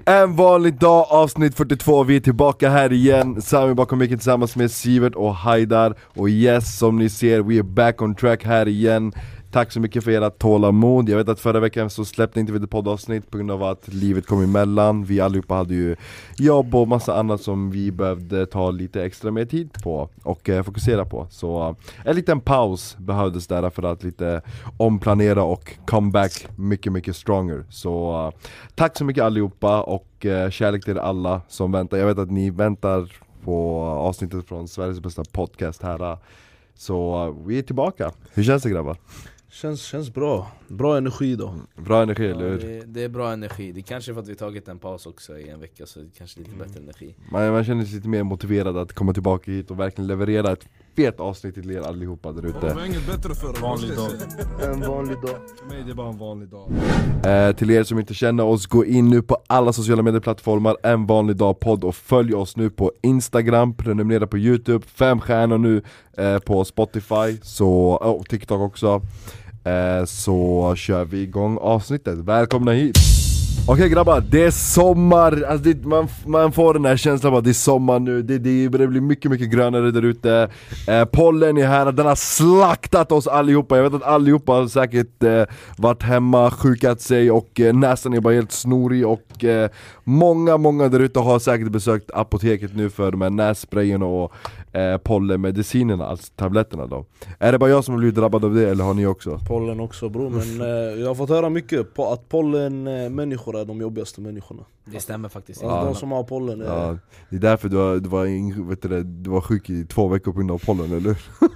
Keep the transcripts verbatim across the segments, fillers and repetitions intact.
En vanlig dag, avsnitt fyrtiotvå. Vi är tillbaka här igen. Sami bakom micken tillsammans med Sivert och Haidar. Och yes, som ni ser, we are back on track här igen. Tack så mycket för era tålamod. Jag vet att förra veckan så släppte inte vi ett poddavsnitt på grund av att livet kom emellan. Vi allihopa hade ju jobb och massa annat som vi behövde ta lite extra mer tid på och eh, fokusera på. Så uh, en liten paus behövdes där för att lite omplanera och come back mycket, mycket stronger. Så uh, tack så mycket allihopa och uh, kärlek till alla som väntar. Jag vet att ni väntar på avsnittet från Sveriges bästa podcast här. Så uh, vi är tillbaka. Hur känns det, grabbar? Känns, känns bra. Bra energi då. Bra energi, ja, eller hur? det, det är bra energi. Det kanske är för att vi tagit en paus också i en vecka, så det kanske är lite Mm. bättre energi. Man, man känner sig lite mer motiverad att komma tillbaka hit och verkligen leverera ett fet avsnitt till er allihopa där Det ute. var inget bättre för en vanlig dag. En vanlig dag. För mig det är bara en vanlig dag. Eh, till er som inte känner oss, gå in nu på alla sociala medieplattformar, En vanlig dag podd, och följ oss nu på Instagram, prenumerera på YouTube, fem stjärnor nu eh, på Spotify, så, och TikTok också. Eh, så kör vi igång avsnittet. Välkomna hit! Okej grabbar, det är sommar, alltså det, man, man får den här känslan av att det är sommar nu. Det, det, det blir mycket, mycket grönare där ute. eh, Pollen är här, den har slaktat oss allihopa. Jag vet att allihopa har säkert eh, varit hemma, sjukat sig och eh, nästan är bara helt snorig. Och eh, många, många där ute har säkert besökt apoteket nu för de här nässprayen och eh, pollenmedicinerna, alltså tabletterna då. Är det bara jag som har blivit drabbad av det, eller har ni också? Pollen också bro, men eh, jag har fått höra mycket på att pollen eh, människor är de jobbigaste människorna. Det stämmer faktiskt. Alltså, Ja. de som har pollen är... Ja, det är därför du var, du, var in, vet du, det, du var sjuk i två veckor på grund av pollen, eller?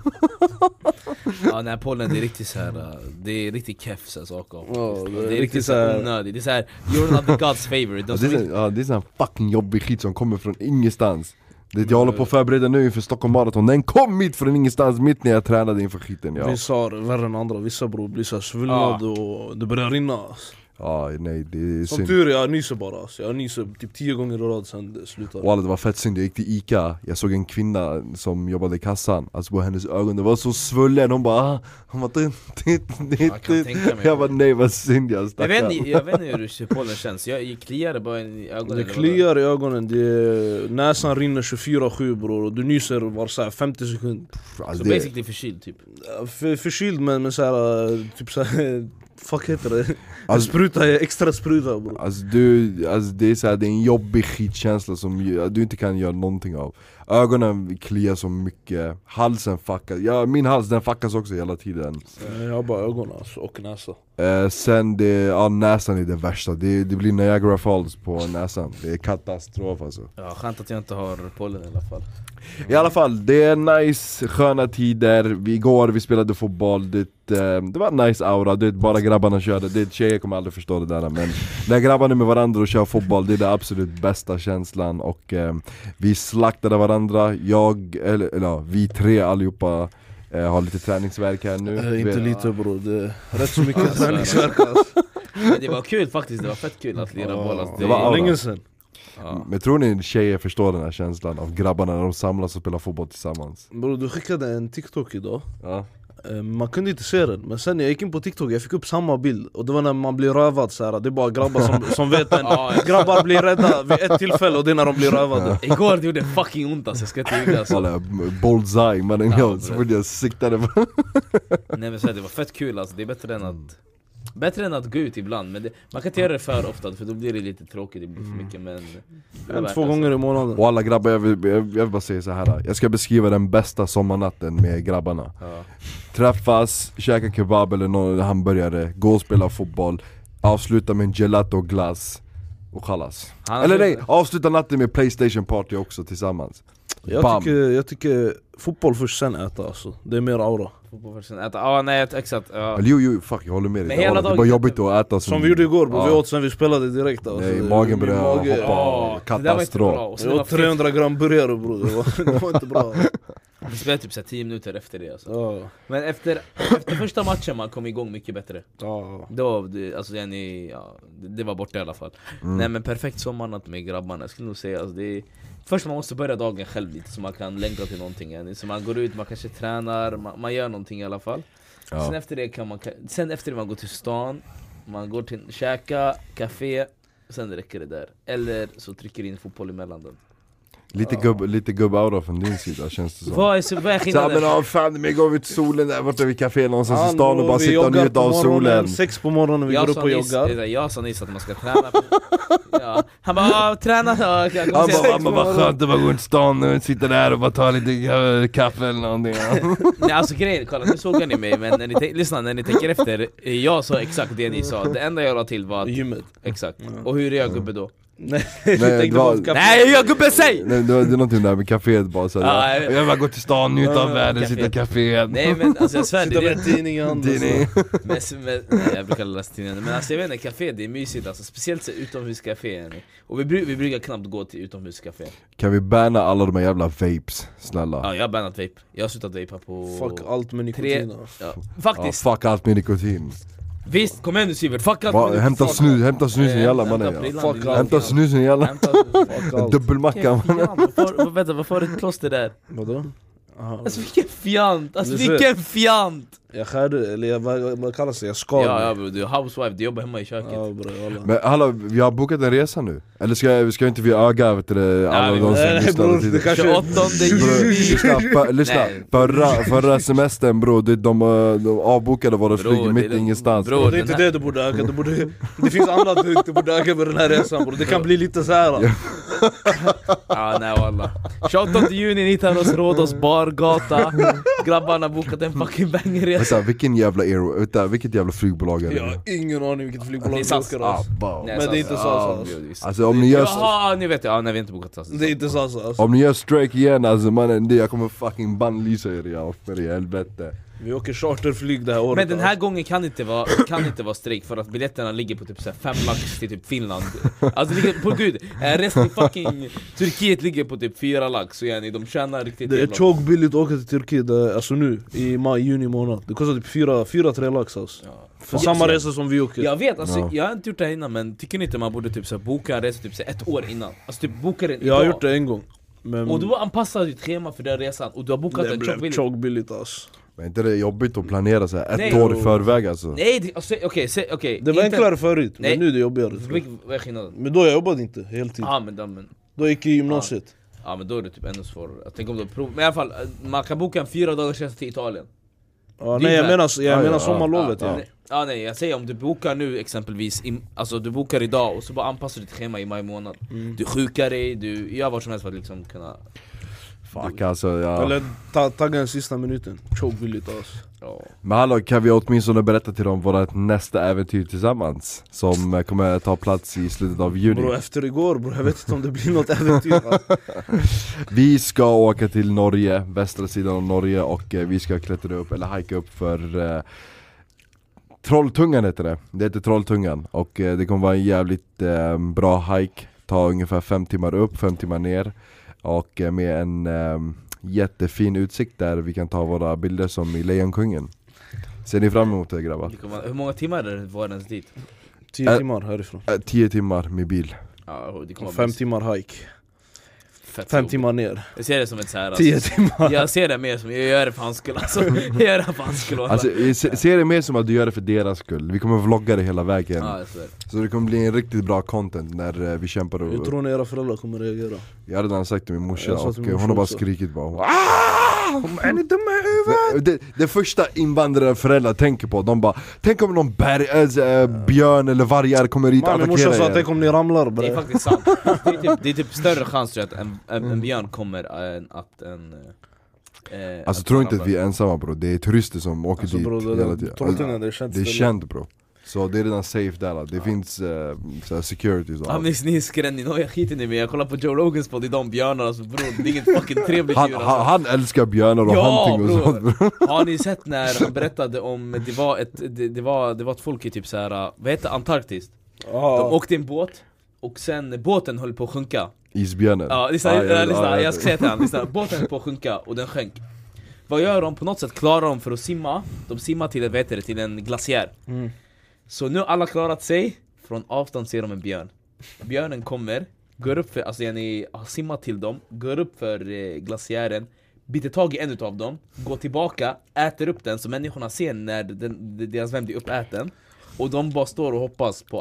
Ja, nej, pollen det är riktigt så här. Det är riktigt keff så här saker. Ja, det, det är riktigt så här onödigt. Det är så här, you're not the God's favorite. Ja, De det, som är, ja, det är sån fucking jobbig skit som kommer från ingenstans. Det jag håller på att förbereda nu inför Stockholm Marathon. Den kom mitt från ingenstans mitt när jag tränade inför skiten. Ja, Vissa har värre än andra, vissa bro blir så här svullnad Ja. och det börjar rinna alltså. ja nej, det är Som synd. tur är, jag nyser bara alltså. Jag nyser typ tio gånger i rad sen det slutar. Walla, det var fett synd, jag gick till Ica. Jag såg en kvinna som jobbade i kassan. Alltså på hennes ögon, det var så svullen. Hon bara, ah, hon var titt, titt, titt, Jag kan titt. tänka mig. Jag bara, nej vad synd jag jag stackar. vet, inte, jag vet inte hur pollen känns. Jag, jag kliar bara i ögonen. Det eller kliar i ögonen, det, näsan rinner tjugofyra sju bror och du nyser var så här femtio sekunder. vad. Alltså, Så det, basically förkyld typ. För, förkyld men, men så här, typ så här, fuck heter det? Alltså- Spruta, extra spruta bror. alltså, du, alltså det är så här, det är en jobbig skitkänsla som ju- du inte kan göra någonting av. Ögonen kliar så mycket, halsen fuckas, ja, min hals den fuckas också hela tiden. Jag har bara ögon alltså, och näsa. Eh, sen det, ja, näsan är det värsta, det, det blir Niagara Falls på näsan. Det är katastrof alltså. Ja, skönt att jag inte har pollen i alla fall. I alla fall, det är nice, sköna tider. Vi igår, vi spelade fotboll. Det, eh, det var en nice aura, det är bara grabbarna körde. Det, tjejer kommer aldrig förstå det där. Men när grabbarna är med varandra och kör fotboll, det är den absolut bästa känslan. Och eh, vi slaktade varandra. Jag, eller, eller ja, vi tre allihopa eh, har lite träningsverk här nu. Äh, inte Vi- lite bror, det är rätt så mycket Alltså, träningsvärk alltså. Men det var kul faktiskt, det var fett kul att lira boll. Alltså, det var aura. länge sen. ja. Men tror ni tjejer förstår den här känslan av grabbarna när de samlas och spelar fotboll tillsammans? Bror du skickade en TikTok idag. Ja. Eh, Man kunde inte se den, men sen när jag gick in på TikTok jag fick upp samma bild. Och det var när man blir rövad så här. Det är bara grabbar som, som vet en. Ja, Grabbar blir rädda vid ett tillfälle och det är när de blir rövade. Igår det gjorde fucking ont alltså, jag ska inte ljuga alltså. Walla, bullseye, mannen, Ja, jag, så bro. fort jag siktade på. Nej men så här, det var fett kul alltså, det är bättre än att Bättre än att gå ut ibland, men det, man kan inte göra det för ofta för då blir det lite tråkigt, det blir för mycket, men det är En, värt två alltså. gånger i månaden. Och alla grabbar, jag vill, jag vill bara säga så här. Jag ska beskriva den bästa sommarnatten med grabbarna. Ja. Träffas, käka kebab eller någon hamburgare, gå och spela fotboll, avsluta med en gelato och glass och chalas. Han- Eller nej, avsluta natten med PlayStation party också tillsammans. Jag Bam. tycker, jag tycker fotboll först sen äta alltså. Det är mer aura. Fotboll först, äta, ja nej exakt, ja. Eller jo, jo, fuck, jag håller med dig. Men Det hela är bara dagen- jobbigt att äta Som vi gjorde igår bro, Ja. vi åt sen vi spelade direkt alltså. Nej, Det- magen min började mage- hoppa. Ja, det där var inte bra. Katastrof. Och sen Jag det var åt trehundra gram burgare bro, det var, det var inte bra. Vi spelade typ så här tio minuter efter det alltså. Ja, Men efter, efter första matchen man kom igång mycket bättre. ja. Då, det, alltså det, ni, ja, det, det var borta i alla fall. Mm. Nej men perfekt sommarnatt med grabbarna, jag skulle nog säga alltså, det är, först man måste börja dagen själv lite så man kan längta till någonting. Så man går ut, man kanske tränar, man, man gör någonting i alla fall. Ja. Sen efter det kan man, sen efter det man går till stan, man går till käka, café, Sen räcker det där. Eller så trycker in fotboll emellan den. Lite gubb, lite gubbaura från din sida känns det som. Vad är, så, vad är Så skillnaden? men ja, fan, men går vi till solen där borta vid café någonstans Ja, i stan och bara vi sitta och joggar njuta på av morgonen, solen. Sex på morgonen vi går upp och nyss, joggar. jag sa nyss att man ska träna på, ja. Han bara, ah, träna då. Jag kommer Han säga bara, sex man på bara skönt att bara gå till stan och sitta där och bara ta lite äh, kaffe eller någonting. Nej, alltså grejen, kolla, nu såg ni mig. Men när ni te- lyssna, när ni tänker efter, jag sa exakt det ni sa. Det enda jag la till var att, Gymmet. exakt. Och hur är jag gubbe då? Nej, Nej, jag tänkte det var- på kaffe. Nej, jag gubbe, säg! Nej, det, var, det är någonting där med kaféet bara så Ja, här, jag- jag vill bara gå till stan, njuta av Ja, världen, kaféet. sitta i kaféet. Nej men alltså jag svär, det Sitta med är en tidning i handen. Tidning. men, men, nej, jag brukar läsa tidningen. Men alltså jag vet inte, café det är mysigt alltså. Speciellt så utomhuscafé yani. Och vi, bru- vi brukar knappt gå till utomhuscafé. Kan vi banna alla de här jävla vapes, snälla? Ja, jag har bannat vape. Jag har slutat vapa på... Fuck allt med Tre... nikotin. Ja, Ja, faktiskt. fuck allt med nikotin. Visst, kom igen nu Sivert, fuck allt. Va, med- hämta fuck snus, allt. hämta snusen Eh, jalla hämta mannen. prillan, Fuck din allt. Hämta jävla- snusen jalla. Hämta... Fuck allt. Dubbelmacka Vilken mannen. fjant. Varför, vänta, varför har du ett plåster där? Vadå? Aha. Alltså vilken fjant, alltså Du ser. vilken fjant! Jag skärde, eller jag, vad, vad kallas det? Jag skar Ja, mig. ja bro, du är housewife, du jobbar hemma i köket. Ja bro, alla. Men hallå, vi har bokat en resa nu. Eller ska, jag- ska inte vi öga vet du, alla vi- de som nej, nej, lyssnar bror, och tittar? det kanske- tjugoåttonde Bro, juni! lyssna, för, lyssna. Nej. Förra, förra semestern bro, de, de, de avbokade våra Bro, flyg det är mitt i lugnt. ingenstans. Bro, bro. Det är den inte här- det du borde öka, du borde, det finns annat du inte borde öka med den här resan bro. Det kan bli lite så här. Ja, nej walla. tjugoåttonde juni, ni tar oss Rhodos bargata. Grabbarna bokat en fucking bangerresa. Vänta, vilken jävla air, vänta, vilket jävla flygbolag är det? Jag har ingen aning vilket Det flygbolag är du SAS. åker Ah, alltså. wow. Nej, Men det är SAS. inte Ja, SAS, jo, visst. Alltså om ni gör, Jaha, nu vet jag. Ja, nej vi har inte bokat SAS. Det är inte SAS alltså. om ni gör strike igen alltså mannen, det, jag kommer fucking bannlysa er ja, för i helvete. Vi åker charterflyg det här året. Men den här alltså. gången kan inte vara, kan inte vara strejk för att biljetterna ligger på typ så här fem lax till typ Finland. Alltså det ligger, på gud, eh, resten till fucking Turkiet ligger på typ fyra lax. Så yani, de tjänar riktigt Det är jävla- tjockt billigt att åka till Turkiet, eh, alltså nu i maj, juni månad. Det kostar typ fyra, fyra tre lax alltså. Ja. För Ja, samma så- resa som vi åker. Jag vet, alltså, Ja. jag har inte gjort det här innan, men tycker ni inte man borde typ så här, boka en resa typ så här, ett år innan? Alltså typ boka den Jag har idag. gjort det en gång. Men Och du har anpassat ditt schema för den resan och du har bokat det den blev tjockbilligt. tjockt billigt alltså. Men är inte det jobbigt att planera så här ett Nej. år i förväg alltså? Nej, det- alltså, okej, se- okej. Det var inte- enklare förut, Nej. men nu är det jobbigare tror jag. Vilken- Vad är skillnaden? Men då jag jobbade inte heltid. Ja men, då- men, Då gick jag i gymnasiet. ja men då är det typ ännu svårare. Jag tänker om du prov... Men i alla fall, man kan boka en fyra dagars resa till Italien. Ja, Det är nej jag väl- menar, jag Ja, menar ja, sommarlovet ja, ja. nej, ja nej, jag säger om du bokar nu exempelvis, i, alltså du bokar idag och så bara anpassar du ditt schema i maj månad. Mm. Du sjukar dig, du gör vad som helst för att liksom kunna... Fuck alltså ja. Eller ta, tagga den sista minuten. Tjockt billigt alltså. Ja. Men hallå, kan vi åtminstone berätta till dem vårt nästa äventyr tillsammans? Som eh, kommer ta plats i slutet av juni. Bro efter igår bro, jag vet inte om det blir något äventyr alltså. Vi ska åka till Norge, västra sidan av Norge, och eh, vi ska klättra upp, eller hika upp för eh, Trolltungan heter det. Det heter Trolltungan, och eh, det kommer vara en jävligt eh, bra hike. Ta ungefär fem timmar upp, fem timmar ner. Och eh, med en eh, jättefin utsikt där vi kan ta våra bilder som i Lejonkungen. Ser ni fram emot det grabbar? Det kommer, hur många timmar är det var ens dit? Tio Ä- timmar härifrån. Eh, tio timmar med bil. Ja, det kommer Och fem bli timmar hike. fett Fem jobbigt. timmar ner. Jag ser det som ett så här, Tio alltså, timmar. jag ser det mer som, jag gör det för hans skull alltså. Jag gör det för hans skull alltså, Alltså, jag se- ser det mer som att du gör det för deras skull. Vi kommer vlogga det hela vägen. ja, jag svär. Så det kommer bli en riktigt bra content när eh, vi kämpar och... Hur tror ni era föräldrar kommer reagera? Jag har redan sagt till min morsa, Jag sa och till min eh, hon har morsa bara också. skrikit bara hon, "Ah! Är ni dumma i huvudet?" det, det första invandrare föräldrar tänker på, de bara tänk om någon berg, äh, björn eller vargar kommer hit och Man, min morsa sa attackerar att tänk er. om ni ramlar Det är bre. faktiskt sant. Det är typ, det är typ större chans tror jag att en, en, en björn kommer än att en... Eh, Alltså att tro man inte att ramlar. vi är ensamma bro, det är turister som åker Alltså dit bro, det hela där tiden. Trolltungan det är känt Det är ställe. känt bro. Så det är redan safe där, det finns uh, såhär securities och Ja allt. men ni skrämde, no, jag skiter ni med, jag kollar på Joe Rogans podd, det är de björnarna alltså bror, det är inget fucking trevligt han, djur han, alltså. han älskar björnar och Ja, hunting och bror. sånt bro. Har ni sett när han berättade om, det var ett, det, det, var, det var ett folk i typ såhär, vad heter Antarktis? De Ja. åkte i en båt, och sen båten höll på att sjunka. Isbjörnen. Ja, lyssna, Ah, ja, lyssna, ja, jag ska säga till han, lyssna, båten höll på att sjunka och den sjönk. Vad gör de? På något sätt klarar de för att simma, de simmar till, vad heter det, till en glaciär. Mm. Så nu har alla klarat sig, från avstånd ser de en björn. Björnen kommer, går upp för, alltså ni har simmat till dem, går upp för eh, glaciären, biter tag i en utav dem, går tillbaka, äter upp den så människorna ser när den, deras vän blir uppäten. Och de bara står och hoppas på att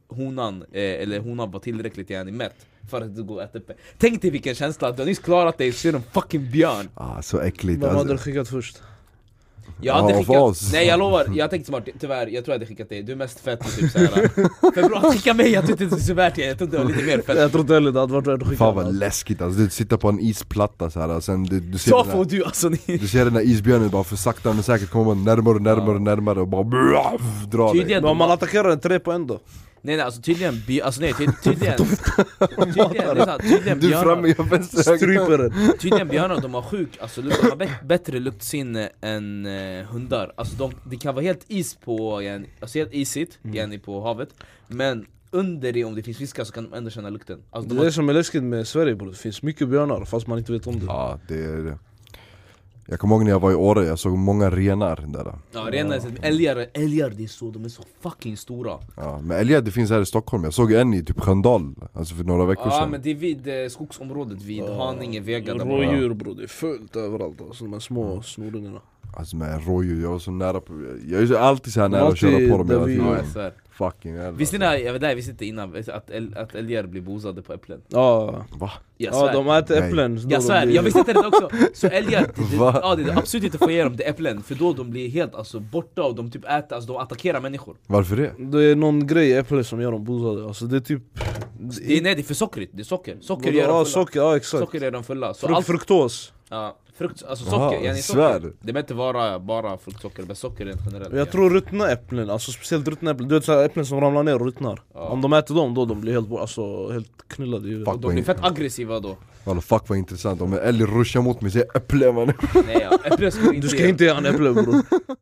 honan eh, eller honan var tillräckligt gärna mätt för att du går och äta uppe. Tänk dig vilken känsla att du har nyss klarat dig och ser en fucking björn. Ah, så äckligt. Vad Alltså. hade du skickat först? Jag hade Ja, för skickat, oss. nej jag lovar, jag tänkte smart, tyvärr, jag tror jag hade skickat dig. Du är mest fett och typ såhär. För bra, skicka mig, jag tyckte inte det är så värt. Jag trodde det var lite mer fett. Jag trodde heller det hade varit värt att skicka. Fan vad läskigt alltså, du sitter på en isplatta så här, och sen du, du ser Så den här, får du alltså ni. du ser den där isbjörnen bara för sakta men säkert kommer man närmare och närmare och närmare och bara bruff, drar dig. Tydligen, Men om man attackerar en tre på en då? nej nej alltså tydligen, by, alltså nej ty, tydligen Tydligen, det är sant, tydligen Du framme, björnar, jag vänster Stryper den. tydligen björnar de har sjuk, alltså de har bä- bättre luktsinne än eh, hundar. Alltså de, det kan vara helt is på, igen, alltså helt isigt, igen på havet. Men under det, om det finns fiskar så kan de ändå känna lukten. Alltså Det de är har, det som är läskigt med Sverige bro. Det finns mycket björnar fast man inte vet om det. Ja, det är det. Jag kommer ihåg när jag var i Åre, jag såg många renar där. ja, rena älgar, älgar det är så, de är så fucking stora. Ja, men älgar det finns här i Stockholm, jag såg en i typ Sköndal, alltså för några veckor Ja sedan. men det är vid eh, skogsområdet, vid Haninge, Vega där bara. Rådjur bro, det är fullt överallt alltså, de här små snorungarna. Alltså med rådjur, jag var så nära på, jag är så alltid så här nära att Alltid köra på dem där hela vi- tiden. Ja, jag svär. Fucking hell. Visste ni, jag vet, där, visste inte innan att, äl, att älgar blir bosade på äpplen? Ja, Va? Jag ja svär. de äter Nej. äpplen. så Jag de svär, blir- jag visste inte det också. Så älgar, det, det, Va? ja, det är absolut inte få ge dem det äpplen. För då de blir helt alltså, borta och de typ äter, alltså de attackerar människor. Varför det? Det är någon grej i äpplet som gör dem bosade. Alltså det är typ... Det är, nej det är för sockrigt, det är socker. Socker gör Ja, dem fulla. socker, ja exakt. Socker gör dem fulla. Så Fruk- allt, fruktos. ja, frukt, alltså Jaha, socker, yani svär. socker. Det behöver inte vara bara fruktsocker, men socker rent generellt. Jag ja. tror ruttna äpplen, alltså speciellt ruttna äpplen. Du vet såhär äpplen som ramlar ner och ruttnar. Ja. Om de äter dem då, de blir helt, bo- alltså, helt knullade i huvudet. Fuck. De blir fett aggressiva då. Walla fuck vad intressant, om en älg ruschar mot mig, säger äpple man. Nej ja, äpplen ska inte Du ska ge. inte ge han äpple bror.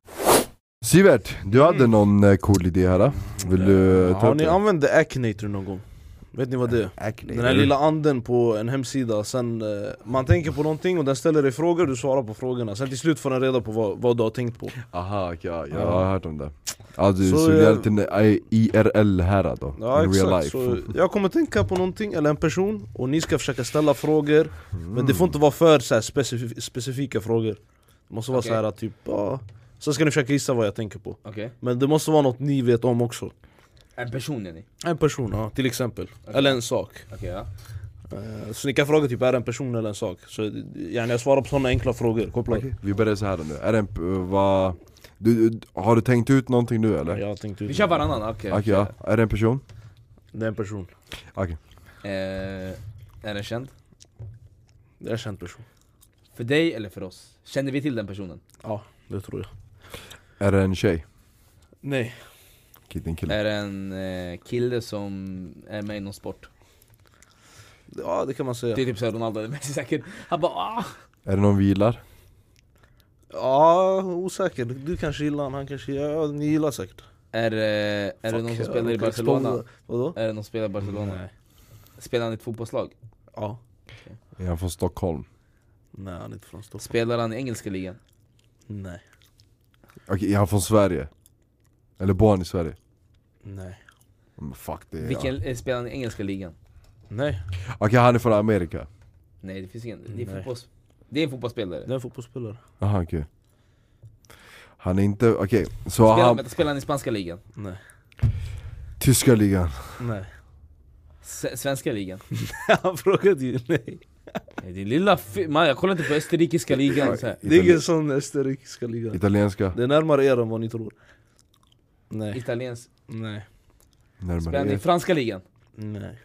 Sivert, du hade någon eh, cool idé här. Vill du eh, ta Har upp ni det? använt The Akinator någon gång? Vet ni vad det är? Acne. Den här lilla anden på en hemsida, sen eh, man tänker på någonting och den ställer dig frågor, du svarar på frågorna. Sen till slut får den reda på vad, vad du har tänkt på. Aha, okej, ja, jag har hört om det. Alltså Så, så, så eh, det är lite en I R L här då, Ja in real exakt, life. så jag kommer tänka på någonting eller en person och ni ska försöka ställa frågor. Men det får inte vara för så här, specif- specifika frågor. Det måste vara Okej. så här typ, ja. Sen ska ni försöka gissa vad jag tänker på. Okej, Men det måste vara något ni vet om också. en person är ni. En person, ja, till exempel. Eller en sak. Okej ja. Eh, Så ni kan fråga typ, är det en person eller en sak? Så gärna jag svarar på sådana enkla frågor, kopplat. Okej, vi börjar så här då nu. Är det en, p- vad... Du, du, har du tänkt ut någonting nu eller? Jag har tänkt ut. Vi kör varannan, okej. Okej, ja. Är det en person? Det är en person. Okej. Eh, är den känd? Det är en känd person. För dig eller för oss? Känner vi till den personen? Ja, det tror jag. Är det en tjej? Nej. Kid, en kille? Är det en eh, kille som är med i någon sport? Ja, det kan man säga. Det är typ såhär Ronaldo eller Messi säkert. Han bara ah! Är det någon vilar? Ja, osäker. Du kanske gillar han, han kanske gillar, ja, ni gillar säkert. Är, eh, är det Fuck, någon som jag spelar i råkar Barcelona? exposa. Vadå? Är det någon som spelar i Barcelona? Nej. Spelar han i ett fotbollslag? Ja. Är han från Stockholm? Nej, han är inte från Stockholm. Spelar han i engelska ligan? Nej. Okej, är han från Sverige? Eller bor han i Sverige? Nej. Men fuck det är Vilken, eh, spelar han i engelska ligan? Nej. Okej, han är från Amerika? Nej det finns ingen, det är, Nej. fotbolls, det är en fotbollsspelare. Det är en fotbollsspelare. Aha, okej. Han är inte, okej, så Spelar, han... vänta, spelar han i spanska ligan? Nej. Tyska ligan? Nej. S- svenska ligan? Han frågade ju nej. Nej, det är lilla fi- man, jag kollar inte på österrikiska ligan så här. Det är ingen sån österrikiska liga. Italienska? Det är närmare er än vad ni tror. Nej. Italiensk. Nej. Närmare Spelar han i er. franska ligan? Nej.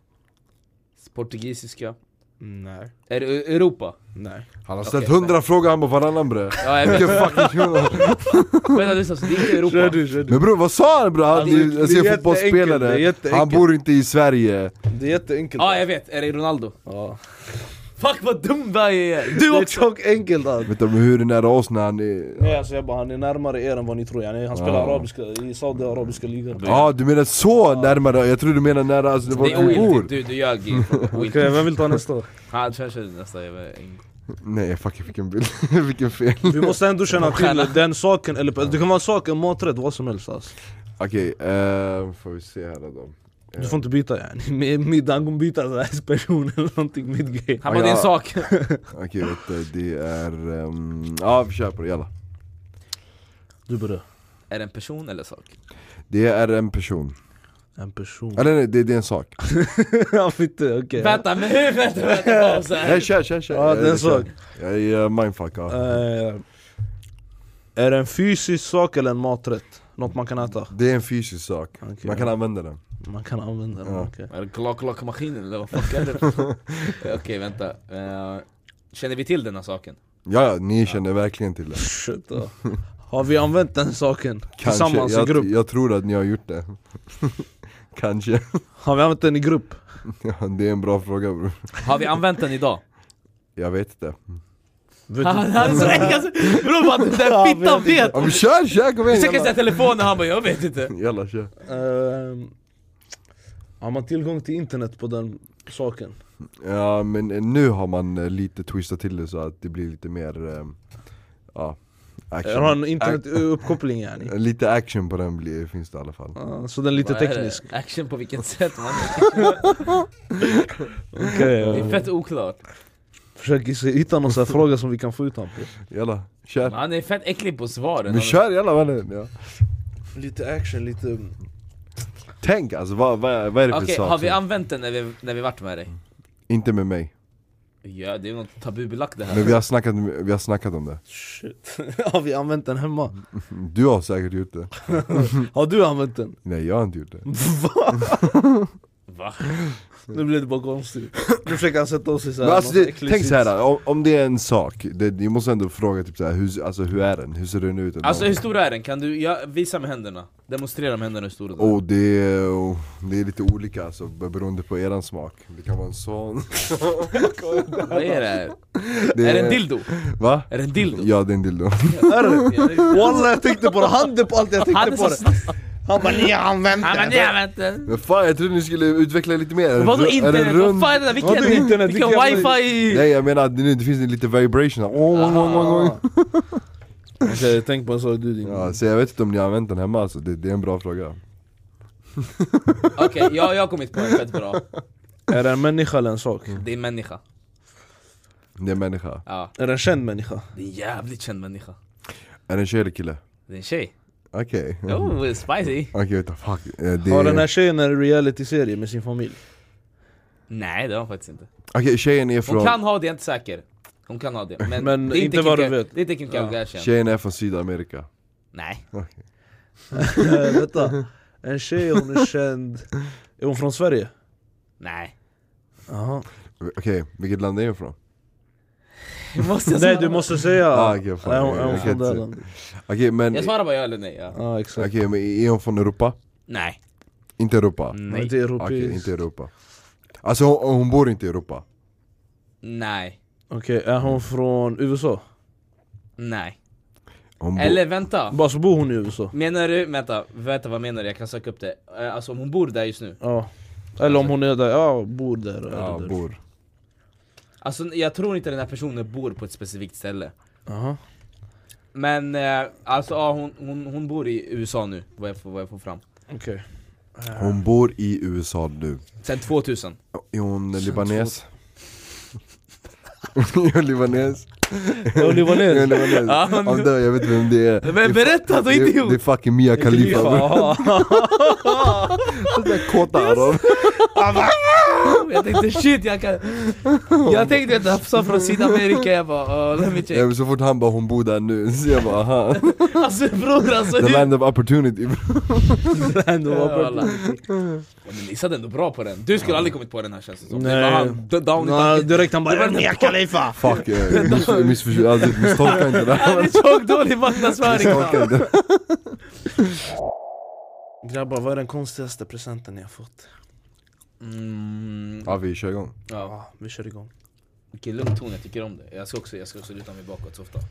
Portugisiska? Nej. Är det Ö- Europa? Nej. Han har ställt Okej, hundra frågor han på varannan bre. Ja jag vet, Vilken fucking shuno. vänta lyssna, så det är inte Europa. Kör du, kör du. Men bror vad sa han bre? Han Alltså, det är jag ser jätteenkelt, fotbollsspelare, det är jätteenkelt. han bor inte i Sverige. Det är jätteenkelt. Ja jag vet, är det Ronaldo? Ja. Fuck vad dum jag är! Det Du är också! tjock enkelt allt. Vet du hur är nära oss när han är... Nej alltså jag bara, han är närmare er än vad ni tror. Yani, han spelar Ja. arabiska, i Saudi-arabiska ligan. Ja ah, du menar så närmare, jag tror du menar nära alltså, det var Det är du bor. ogiltigt, du, du ljög. Okej, vem vill ta nästa? Ja, kör kör nästa, jag vet inte. Nej fucking vilken bild, vilken fel. Vi måste ändå känna till Stjärna. den saken, eller det kan vara en sak, en maträtt, vad som helst alltså. Okej, eh, får vi se här då. Du får inte byta yani, med middag, han kommer byta så här person eller någonting, midgrej. Han bara, det är en sak. Okej vet du, det är... Um, ja vi kör på det, jalla. Du börjar. Är det en person eller sak? Det är en person. En person. Eller nej, det, det är en sak. Ja, fitte, okej. Vänta, men hur? Vänta, vänta, pausa. Nej, kör, kör, kör. Ja, det är en sak. Jag är uh, mindfuck, ja. Eh, Är det en fysisk sak eller en maträtt? Något man kan äta? Det är en fysisk sak. Okej. Man kan använda den. Man kan använda den, Ja. okej. Är det klock-klock-maskinen eller vad fuck är det? Okej, vänta. Uh, känner vi till den här saken? Ja, ja, ni känner verkligen till det. Shit, ja. Har vi använt den saken Kanske, tillsammans jag, i grupp? jag tror att ni har gjort det. Kanske. Har vi använt den i grupp? Ja, det är en bra fråga, bror. Har vi använt den idag? Jag vet inte. Vet Han du? han är så enkel. Bro, vad den där fittan vet! Ja, men kör, kör, kom igen. Försöker säga Jalla, telefonen, han bara jag vet inte. jalla kör. Ehm, Har man tillgång till internet på den saken? Ja, men nu har man eh, lite twistat till det så att det blir lite mer eh, ja, action. Jag har en internetuppkoppling yani. Ac- Lite action på den blir, finns det i alla fall. Ja, så den är lite Vad är det? teknisk. Action på vilket sätt man? Okej, Det är ja. fett oklart. Försöker se- hitta någon sån här fråga som vi kan få ut honom på. Jalla, kör. Han är fett äcklig på svaren. Men kör jalla mannen. Ja. Lite action, lite... Tänk alltså, vad, vad, vad är det för Okej, sak? har vi som- använt den när vi, när vi varit med dig? Inte med mig. Ja, det är något tabubelagt det här. Men vi har snackat, vi har snackat om det. Shit. Har vi använt den hemma? Du har säkert gjort det. Har du använt den? Nej, jag har inte gjort det. Va? Nu blir det bara konstigt. Nu försöker han sätta oss i så här, Men alltså något det, äckligt tänk sits. så här, om, om det är en sak, det, ni måste ändå fråga typ så här, hur, alltså, hur är den? Hur ser den ut? Alltså hur stor är den? Kan du ja, visa med händerna? Demonstrera med händerna hur stor den är. Och det, är- och det är lite olika alltså, beroende på eran smak. Det kan vara en sån. Vad är det? Det Är det en dildo? Va? Är det en dildo? Ja, det är en dildo. Är det? Wallah, jag tänkte på det, handen på allt jag Han tänkte är på så det. snabb. Han bara, ni har använt Ja, men den. jag vet inte. Men fan, jag trodde ni skulle utveckla lite mer. Är Vadå det- är det internet? rund? Vad fan är det där? Vilken, Vadå internet? vilken Vilken- wifi? Nej, jag menar att det, nu, det finns lite vibration. Oh, oh, oh, oh, oh. Okej, tänk på en sak du din. Ja, så jag vet inte om ni har använt den hemma alltså. det, det är en bra fråga. Okej, jag, jag har kommit på en fett bra. Är det en människa eller en sak? Det är en människa. Det är en människa. Ja, Är det en känd människa? det är en jävligt känd människa. Är det en tjej eller kille? Det är en tjej. Okej. Oh, spicy. Okej, vänta, fuck. Eh, Det... Har den här tjejen en reality-serie med sin familj? Nej, det har hon faktiskt inte. Okej, tjejen är Hon från... kan ha det, jag är inte säker. Hon kan ha det. Men, Men det är inte vad Kim du Ka- vet. Det är inte Kim Kardashian. Tjejen är från Sydamerika. Nej. Äh, vänta. En tjej, hon är känd. Är hon från Sverige? Nej. Jaha. Okej, vilket land är hon från? Måste jag Nej, svara? du måste säga. Ah, okej, fan, är hon, är jag hon kan från inte det säga. landet? Okej, men... Jag svarar bara ja eller nej. Ja. Ja, exakt. Okej, men är hon från Europa? Nej. Inte Europa? Hon är Nej. inte Okej, europeisk. inte Europa. Alltså hon, hon bor inte i Europa? Nej. Okej, är hon från U S A? Nej. Hon bo- Eller vänta. Bara så bor hon i U S A? Menar du, vänta, vänta vad menar du? Jag kan söka upp det. Eh, Alltså om hon bor där just nu. Ja. Eller om hon är där, ja, bor där. Ja, eller där. bor. Alltså jag tror inte den här personen bor på ett specifikt ställe. Aha. Men eh, alltså ja, hon, hon, hon bor i U S A nu, vad jag får, vad jag får fram. Okej. Hon bor i U S A nu. Sen tvåtusen. Är hon libanes? Är hon libanes? Är hon libanes? Är hon libanes? Ja, men- Om det, jag vet vem det är. Men Det är berätta då, fa- inte det, gjort! det är fucking Mia Khalifa bro. Den där kåta arab. Jag tänkte shit, jag kan... Jag tänkte att han sa från Sydamerika, jag bara oh, let me Ja, check. men så fort han bara hon bor där nu, så jag bara aha. Alltså bror alltså The hur... land of opportunity. Ändå Ja, var alla. Ja, men ni hade ändå bra på den. Du skulle aldrig kommit på den här känns det som. Det Nej. var han, d- down i Nej, tanken. direkt han bara Det var "Är det Mia den- Khalifa!" Fuck, eh, miss, missförstånd, alltså misstolka inte det Han här. är tjock, dålig marknadsföring. Misstolka inte. Grabbar, vad är den konstigaste presenten ni har fått? Mm, Ja, vi kör igång. ja. Ja, vi kör igång. Okej, lugn ton, jag tycker om det. Jag ska också, jag ska också luta mig bakåt så ofta.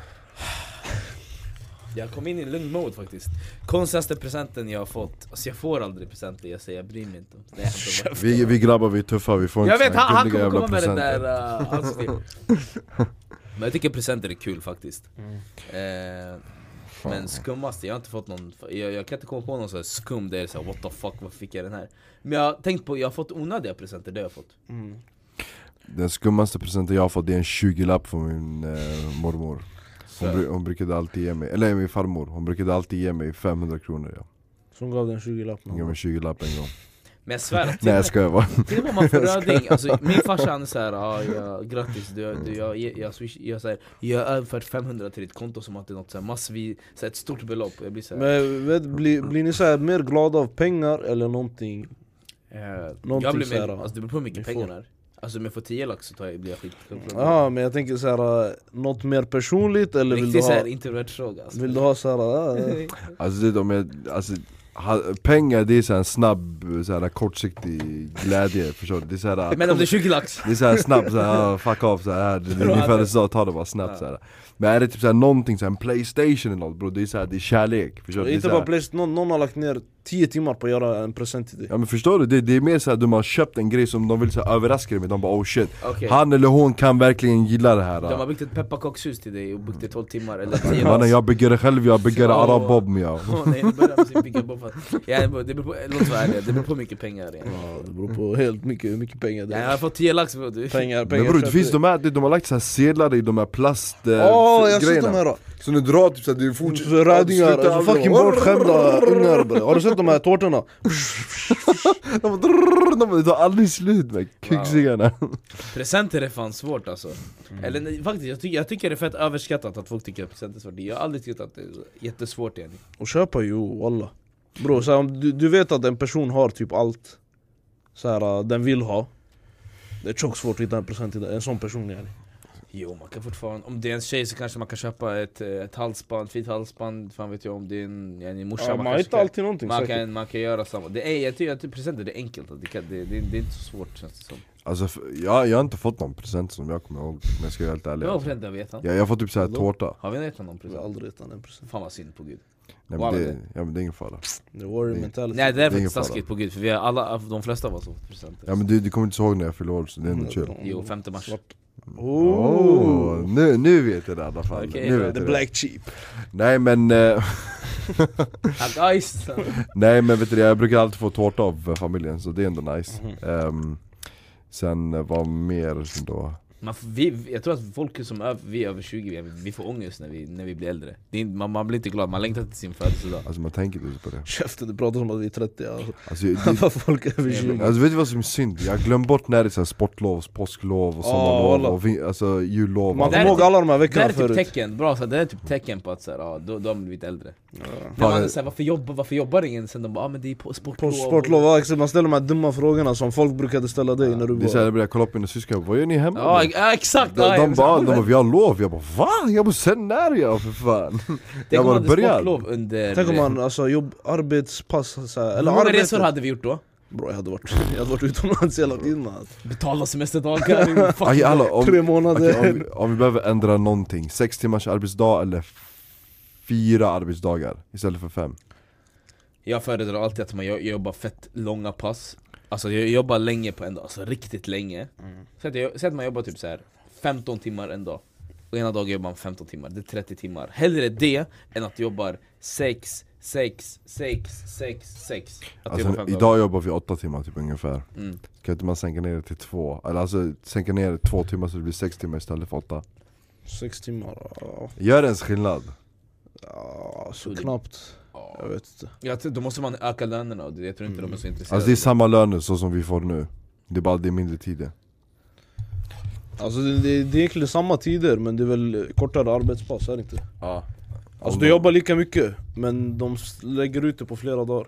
Jag kom in i en lugn mode faktiskt. Konstigaste presenten jag har fått. Alltså jag får aldrig presenter, jag säger jag bryr mig inte. Nej, jag, inte Vi, vi grabbar, vi är tuffa, vi får jag inte vet, såna han, han gulliga kommer jävla komma med den presenter. där uh, alltså, typ. Men jag tycker presenter är kul faktiskt. Mm. eh, Men skummaste, jag har inte fått någon. Jag, jag kan inte komma på någon sån här skum där det är så här, what the fuck, vad fick jag den här? Men jag har tänkt på, jag har fått onödiga presenter, det har jag fått. Mm. Den skummaste presenten jag har fått är en tjugo-lapp från min eh, mormor. Hon, bru- hon brukade alltid ge mig, eller min farmor, hon brukade alltid ge mig femhundra kronor ja. Som gav den tjugo-lapp. Jag gav mig tjugo-lapp en gång. Men jag svär att Nej jag skojar bara. till och med man får röding, alltså min farsa han är såhär, ah, ja, grattis, du, du, jag, jag, jag, swish, jag, så här, jag har överfört femhundra till ditt konto som att det är något så här massvis, så här, ett stort belopp. Jag blir så här, Men vet, blir, blir ni så här mer glada av pengar eller någonting? eh, någonting jag blir så här, mer, alltså det beror på hur mycket ni pengar får. är. Alltså om jag får tio lax så tar jag, blir jag skit. Ja, men jag tänker så här, något mer personligt eller vill du Riktigt ha, såhär introvertfråga alltså. vill du ha så här, äh, Alltså det är de är, alltså ha, pengar det är så här snabb, så här kortsiktig glädje, förstår du? Det är så här, Men om det är tjugo lax. det är så här snabbt så här, fuck off så här, det är din födelsedag, ta det bara snabbt så här. Men är det typ så här någonting så här, en PlayStation eller något bro, det är så här, det är kärlek, förstår du? Det är inte så här, bara plötsligt, någon, någon har lagt ner tio timmar på att göra en present till dig. ja men förstår du, det, det är mer så här, de har köpt en grej som de vill så här, överraska dig med, de bara oh shit, Okej. han eller hon kan verkligen gilla det här. De har byggt ett pepparkakshus till dig och byggt det tolv timmar eller tio Mannen lax. jag bygger det själv, jag bygger det Så- arab-bob med jag. Åh nej, nu börjar jag bygga bobbar. Ja, det beror på, låt vara ärlig, det beror på mycket pengar. Ja. Ja, det beror på helt mycket, hur mycket pengar det Ja, är. jag har fått tio lax bro, du. Pengar, pengar Men bror det finns köper- de här, de har lagt så här sedlar i de här plast eh, Åh, jag har f- sett de här då! Så nu drar typ såhär, du fortsätter Så rödingar, slutar alltså aldrig fucking vara- bortskämda ungar bre. Har du sett de här tårtorna? De bara drrrr, de bara, det tar aldrig slut med kuksingarna. Presenter är fan svårt alltså. Eller nej, faktiskt, jag, tycker, jag tycker det är fett överskattat att folk tycker att presenter är svårt. Jag har aldrig tyckt att det är jättesvårt igen. Och köpa ju, walla. Bro, så här, om du, du vet att en person har typ allt så här, den vill ha. Det är tjockt svårt att hitta en present till en sån person yani. Jo, man kan fortfarande, om det är en tjej så kanske man kan köpa ett, ett halsband, fint halsband, fan vet jag om det är en, en morsa. Ja, man kanske hittar kan- alltid någonting man säkert. kan, man kan göra samma. Det är, jag tycker att presenter det är enkelt, det, kan, det, det, det är inte så svårt känns det som. Alltså f- jag, jag har inte fått någon present som jag kommer ihåg, om jag ska vara helt ärlig. Jag har presenter vet han. Ja, jag har fått typ såhär Vadå? tårta. Har vi gett någon Jag har present? aldrig gett en present. Fan vad synd på gud. Nej, Var men det det, det? ja men det är ingen fara. The warrior Det- mentality. Nej det är Det är ingen faktiskt fara. taskigt på gud, för vi har alla, de flesta av oss har fått presenter. Ja men du, du kommer inte ihåg när jag fyllde år så det är ändå chill. Jo, femte mars. Svart. Oh, Oh, nu, nu vet jag det i alla fall. Okej, nu bra. vet the jag black sheep. det. Nej men, eh, Att ice. nej men vet du, jag brukar alltid få tårta av eh, familjen så det är ändå nice. Mhm. Ehm, sen eh, vad mer då? Man, får- vi, jag tror att folk som är, vi är över tjugo, vi, vi får ångest när vi, när vi blir äldre. Det är, inte- man, man blir inte glad, man längtar till sin födelsedag. Alltså man tänker inte på det. Käften, du pratar som att vi är trettio alltså. Alltså, det, Vad folk är över tjugo. alltså vet du vad som är synd? Jag glömmer bort när det är så här sportlov, påsklov och sommarlov walla. och vin- alltså jullov. Man Det här kommer är ihåg typ- alla de här Det veckorna här är typ förut. tecken, bra så det är typ tecken på att så här, ja, då, då har man blivit äldre. Ja. När man är så här, varför, jobbar, varför jobbar ingen? Sen de bara, ah, men det är på sportlov. På sportlov, ja, exakt, man ställer de här dumma frågorna som folk brukade ställa dig när du Det är såhär, var... jag börjar kolla upp mina syskon, vad gör ni hemma? Ja, ja exakt! de, ja, de, exakt. bara, de bara, vi har lov, jag bara va? Jag bara, sen när jag för fan? Tänk jag om bara, man hade börjar. sportlov under... Tänk om man, alltså jobb, arbetspass så här, Hur eller många arbete. resor hade vi gjort då? Bro, jag hade varit, jag hade varit utomlands hela tiden man. Betala semesterdagar, fuck. Aj, alla, om, Tre månader. okej, om, vi, om vi behöver ändra någonting, sex timmars arbetsdag eller f- fyra arbetsdagar istället för fem. Jag föredrar alltid att man jo- jobbar fett långa pass. Alltså jag jobbar länge på en dag, alltså riktigt länge. Så att, jag, så att man jobbar typ så här femton timmar en dag. Och ena dagen jobbar man femton timmar, det är trettio timmar. Hellre det än att jobba sex, sex, sex, sex, sex. Att Alltså, jobba fem dagar. idag jobbar vi åtta timmar typ ungefär. Mm. Kan inte man sänka ner det till två? Eller alltså sänka ner det två timmar så det blir sex timmar istället för åtta. Sex timmar, ja, Gör det ens skillnad? ja så Så det- knappt. Ja. Jag vet inte. Ja, då måste man öka lönerna och det- jag tror inte de är så intresserade. Alltså det är samma löner så som vi får nu. Det är bara det är mindre tid. Alltså det, det, det är egentligen samma tider men det är väl kortare arbetspass, är det inte? Ja. Alltså du jobbar lika mycket men de s- lägger ut det på flera dagar.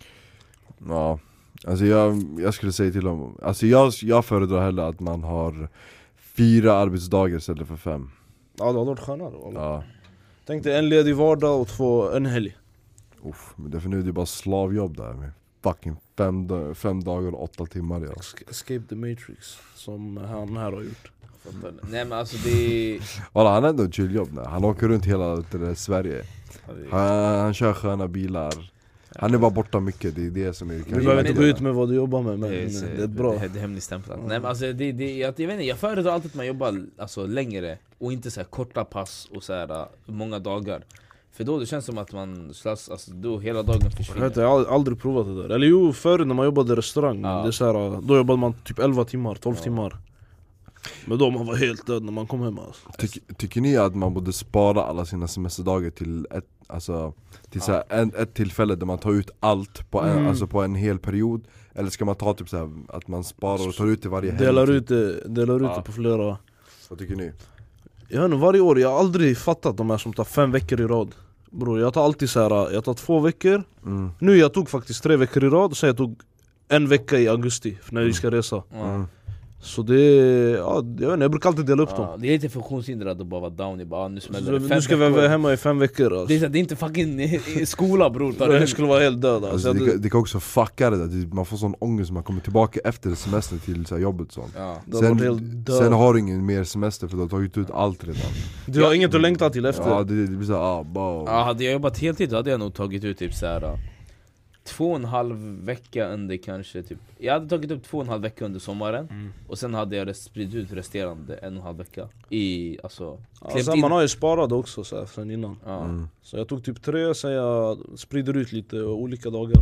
Ja, alltså jag, jag skulle säga till dem, alltså jag, jag föredrar hellre att man har fyra arbetsdagar istället för fem. Ja det hade varit skönare. Ja. Ja, Tänk dig en ledig vardag och två, en helg. uff, men det för nu är det bara slavjobb där med fucking fem, da- fem dagar och åtta timmar ja. Esca- Escape the Matrix, som han här har gjort. Nej men alltså det är... Alla, han har ändå ett chilljobb där, han åker runt hela det där Sverige. Han, han kör sköna bilar. Han är bara borta mycket, det är det som är Vi kanske behöver men inte det- gå ut med vad du jobbar med men Det det är, är, det är bra. Det är, det är hemligstämplat. Nej men alltså det, det, jag, jag vet inte, jag föredrar alltid att man jobbar alltså, längre och inte så här korta pass och så här uh, många dagar. För då det känns som att man slåss, alltså då hela dagen Jag, försvinner. vet, jag har aldrig provat det där. Eller jo, förr när man jobbade i restaurang, Ja. det är så här, då jobbade man typ elva timmar, tolv Ja. timmar. Men då man var helt död när man kom hem alltså. Tyck, Tycker ni att man borde spara alla sina semesterdagar till ett, alltså, till så här, en, ett tillfälle där man tar ut allt på en, Mm. alltså på en hel period? Eller ska man ta typ så här, att man sparar och tar ut det varje helg? Delar typ? ut det, delar ut Ja. det på flera. Vad tycker ni? Jag vet inte, varje år, jag har aldrig fattat de här som tar fem veckor i rad. Bror, jag tar alltid så här, jag tar två veckor. Mm. Nu jag tog faktiskt tre veckor i rad, och sen jag tog en vecka i augusti för när vi ska resa. Mm. Så det är, ja, jag vet inte, jag brukar alltid dela upp Ja, dem. det är lite funktionshindrad att bara vara down. Jag bara, ah, nu smäller Så det fem nu ska vi veckor. vara hemma i fem veckor alltså. Det är, så- det är inte fucking i skola bror. Tar Jag det skulle vara helt död alltså. Alltså, Jag det, hade- kan- det kan också fucka det där, Det- man får sån ångest när man kommer tillbaka efter semestern till så här, jobbet och sånt. Ja. det hade varit helt Sen, död. sen har du ingen mer semester för du har tagit ut allt redan. Du har inget att längta till efter. Ja, det, det blir såhär, ah, bow. Ja, hade jag jobbat heltid då hade jag nog tagit ut typ såhär två och en halv vecka under kanske typ. Jag hade tagit upp två och en halv vecka under sommaren. Mm. Och sen hade jag spridit ut resterande en och en halv vecka i, alltså, Ja, klämt sen in- man har ju sparat också så här, sen innan. ja. Mm. Så jag tog typ tre, sen jag sprider ut lite olika dagar.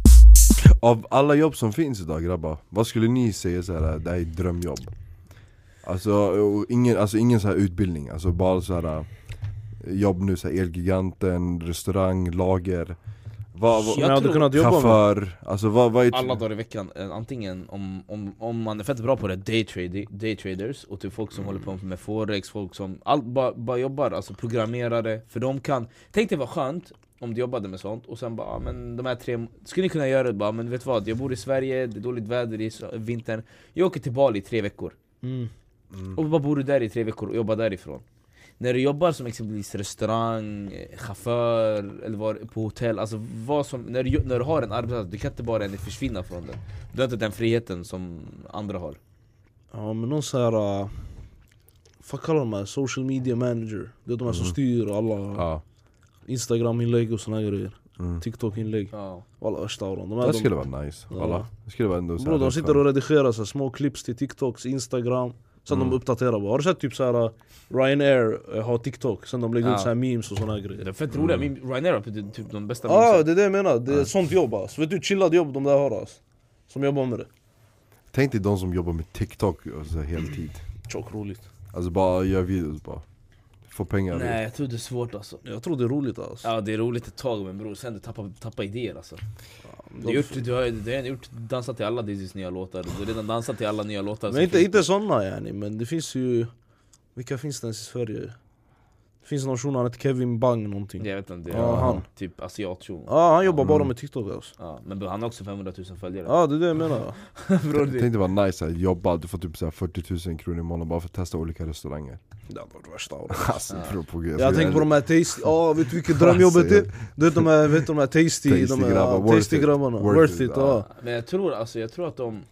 Av alla jobb som finns idag grabbar, vad skulle ni säga så här, det här är ett drömjobb? Alltså, och ingen, alltså ingen så här utbildning, alltså bara så här jobb nu, så här Elgiganten, restaurang, lager. Vad, vad, Som jag hade tror- kunnat jobba med. chaufför, alltså vad, vad är Alla dagar i veckan, eh, antingen om, om, om man är fett bra på det, daytradi- daytraders och typ folk som håller på med forex, folk som all, bara, bara jobbar, alltså programmerare, för de kan. Tänk dig vad skönt om du jobbade med sånt och sen bara, ah, men de här tre, skulle ni kunna göra det bara, men vet vad, jag bor i Sverige, det är dåligt väder i så- vintern, jag åker till Bali i tre veckor Mm. och bara bor du där i tre veckor och jobbar därifrån. När du jobbar som exempelvis restaurang, eh, chaufför eller var, på hotell, alltså vad som, när, du, när du har en arbetsplats, du kan inte bara försvinna från den. Du har inte den friheten som andra har. Ja men någon så här. Uh, vad kallar de här? Social media manager. Det är de här som Mm. styr alla Ja. Instagram-inlägg och såna här grejer. Mm. TikTok-inlägg. Ja. Alla värsta av dem. De här, Det de, skulle vara nice, Ja. voilà. Det skulle vara ändå så bro, här de rätt sitter och skönt. redigerar så här, små clips till TikToks, Instagram. Sen Mm. de uppdaterar bara. Har du sett typ så här uh, Ryanair uh, har TikTok, sen de lägger Ja. ut så här memes och såna här Det grejer. är fett roliga, min Ryanair har typ- typ de bästa Ja ah, memesen. det är det jag menar, det är Ja. ett sånt jobb alltså. Vet du chillad jobb de där har alltså. Som jobbar med det. Tänk dig de som jobbar med TikTok och så här, heltid. Tjock roligt. Alltså bara gör videos bara. Få pengar. Nej jag tror det är svårt alltså. Jag tror det är roligt alltså. Ja det är roligt ett tag men bror, sen du tappar, tappar idéer alltså. Du har, De- gjort, du har, du har redan gjort, dansat till alla Dizzy's nya låtar, du har redan dansat till alla nya låtar. Men som inte, finns. inte såna yani, men det finns ju. Vilka finns det ens i Sverige? Det finns någon shuno, han heter Kevin Bang någonting. Jag vet inte, det är Ja, han. typ asiatshuno. Ja han jobbar bara Mm. med TikTok alltså. Ja, men han har också femhundratusen följare. Ja det är det jag menar. Bror, det- Tänk dig vara nice att jobba, du får typ så här fyrtio tusen kronor i månaden bara för att testa olika restauranger. Det hade varit värsta av det. Alltså, Ja. bro, på Gud. Jag tänker på de här tasty, ja vet du vilket drömjobbet är? Du vet de här, vet du, de här tasty, Tasty de här grabbar, ja, worth tasty it. grabbarna. Worth Worth, it, it, ja. ja. Men jag tror, alltså, jag tror att de...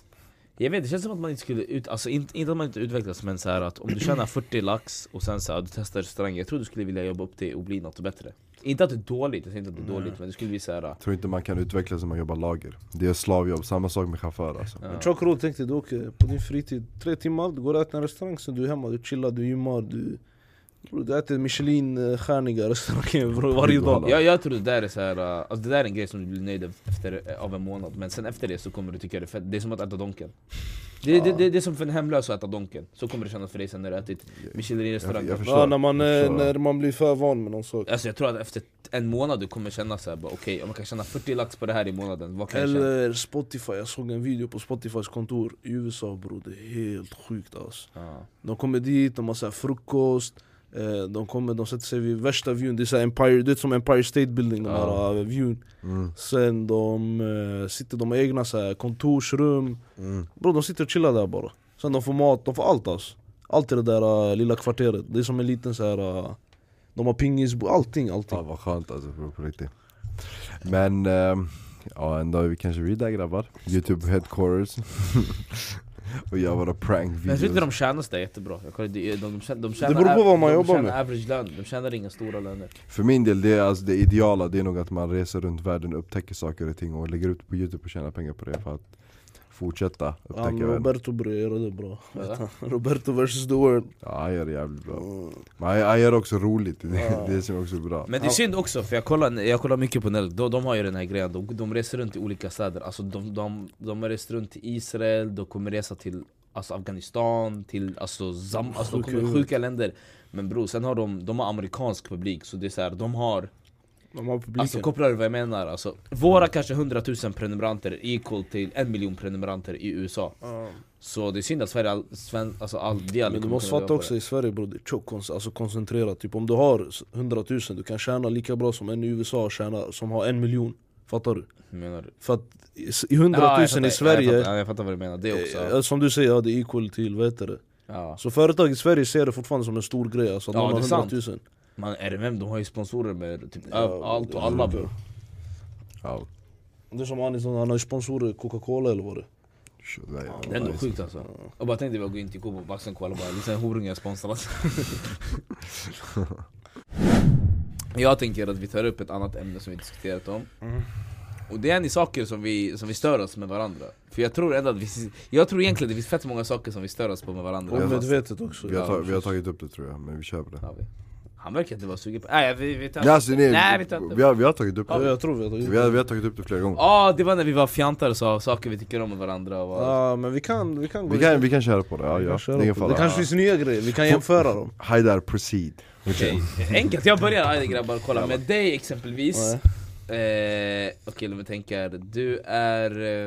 Jag vet, det känns som att man inte skulle ut, alltså inte, inte att man inte utvecklas, men så här att om du tjänar fyrtio lax och sen så här, du testar restaurang, jag tror du skulle vilja jobba upp det och bli något bättre. Inte att det är dåligt, jag säger inte att det är dåligt, men det skulle bli så här. Jag tror inte man kan utvecklas när man jobbar lager. Det är slavjobb, samma sak med chaufför alltså. Ja. Men tjock roligt, tänk dig du åker på din fritid tre timmar, du går och äter en restaurang, sen du är hemma, du chillar, du gymmar, du... Bro, du äter Michelin-stjärniga restauranger bro, varje dag. Jag, jag tror det där är så här, uh, alltså det där är en grej som du blir nöjd efter, uh, av en månad, men sen efter det så kommer du tycka det är fett. Det är som att äta Donken. Det, det, det, det är som för en hemlös att äta Donken. Så kommer det kännas för dig sen när du ätit Michelin-restaurang. Jag- jag förstår. Ja, när man, är, förstår. när man blir för van med någon sak. Alltså jag tror att efter en månad du kommer känna såhär, okej okay, om man kan tjäna fyrtio lax på det här i månaden, vad kan jag tjäna? Eller Spotify, jag såg en video på Spotifys kontor i U S A bro, det är helt sjukt alltså. Ja. De kommer dit, de har så här frukost, eh, de kommer, de sätter sig vid värsta viewn, det är så här Empire, det är som Empire State Building, de Ja. här uh, viewn. Mm. Sen de uh, sitter, de har egna så här kontorsrum, Mm. bro de sitter och chillar där bara. Sen de får mat, de får allt alltså. Allt i det där uh, lilla kvarteret, det är som en liten så här. Uh, de har pingis, allting, allting. Ja, vad skönt alltså, bro, på riktigt. Men, ehm, ja en dag är vi kanske vi där grabbar. Youtube headquarters. Och gör våra Men jag tror inte prank-videos. de tjänar där jättebra. Jag kollade, de, de, de, de tjänar, Det beror på vad man de jobbar tjänar med. average lön, de tjänar inga stora löner. För min del, det är alltså det ideala, det är nog att man reser runt världen och upptäcker saker och ting och lägger ut på Youtube och tjänar pengar på det för att fortsätta Ja, upptäcka men världen. Roberto börjar göra det bra. Ja. Roberto versus the world. Ja, han gör det jävligt bra. Mm. Men han, han gör det också roligt, det, Ja. det är det som är också bra. Men det är synd också, för jag kollar, jag kollar mycket på Nell, de, de har ju den här grejen, de, de reser runt i olika städer. Alltså de, de, de har rest runt till Israel, de kommer resa till alltså Afghanistan, till alltså, Zam, alltså de kommer Sjuka- sjuka länder. Men bro, sen har de, de har amerikansk publik, så det är så här, de har De har publiken. Alltså kopplar du vad jag menar? Alltså, våra kanske hundratusen prenumeranter är equal till en miljon prenumeranter i U S A. Ja. Så det är synd att Sverige, all, Sven, alltså all, vi aldrig Men du kommer måste kunna fatta leva på också det. i Sverige bro, det är tjockt kon- alltså koncentrerat. Typ om du har hundratusen, du kan tjäna lika bra som en i U S A tjäna, som har en miljon. Fattar du? Hur menar du? För att i- i hundratusen Ja, i jag fattar, Sverige, jag fattar, ja, jag fattar vad du menar, det också. eh, som du säger, ja, det är equal till, vad heter det? Ja. Så företag i Sverige ser det fortfarande som en stor grej, alltså att Ja, någon det har är sant. hundratusen. Man, R M M, de har ju sponsorer med typ Ja, överallt det och är alla sjukt. bro. Ja, Det är som Anis, han har ju sponsorer Coca-Cola eller vad det är. shit, nej, Det är ändå nice. sjukt alltså. Och bara tänkte vi att gå in till Coop och Baxen kolla bara, liksom horungar sponsras. Jag tänker att vi tar upp ett annat ämne som vi diskuterat om. Mm. Och det är en i saker som vi, som vi stör oss med varandra. För jag tror ändå att vi, jag tror egentligen att det finns fett många saker som vi stör oss på med varandra. Omedvetet också. Vi har, Ja, tag, vi har precis. tagit upp det tror jag, men vi kör på det. Ja, vi. Han verkar inte vara sugen på... Nej, vi, vi tar... Ja, alltså, nej, Nej, vi vi, tar inte upp vi, har, vi har tagit upp Ja, det. jag tror vi har tagit Vi har, vi har tagit upp det flera gånger. Ja, det var när vi var fjantar och sa saker vi tycker om med varandra och var... Ja, men vi kan, vi kan gå Vi kan, vi kan köra på det, ja, Vi ja. kan Det köra är ingen på det. fara. Det kanske finns nya grejer, vi kan jämföra dem. Haidar, proceed. Okej, enkelt. Jag börjar, aj, grabbar, kolla. Med dig exempelvis. Nej. Eh, Okej, låt mig tänka. Du är... Eh,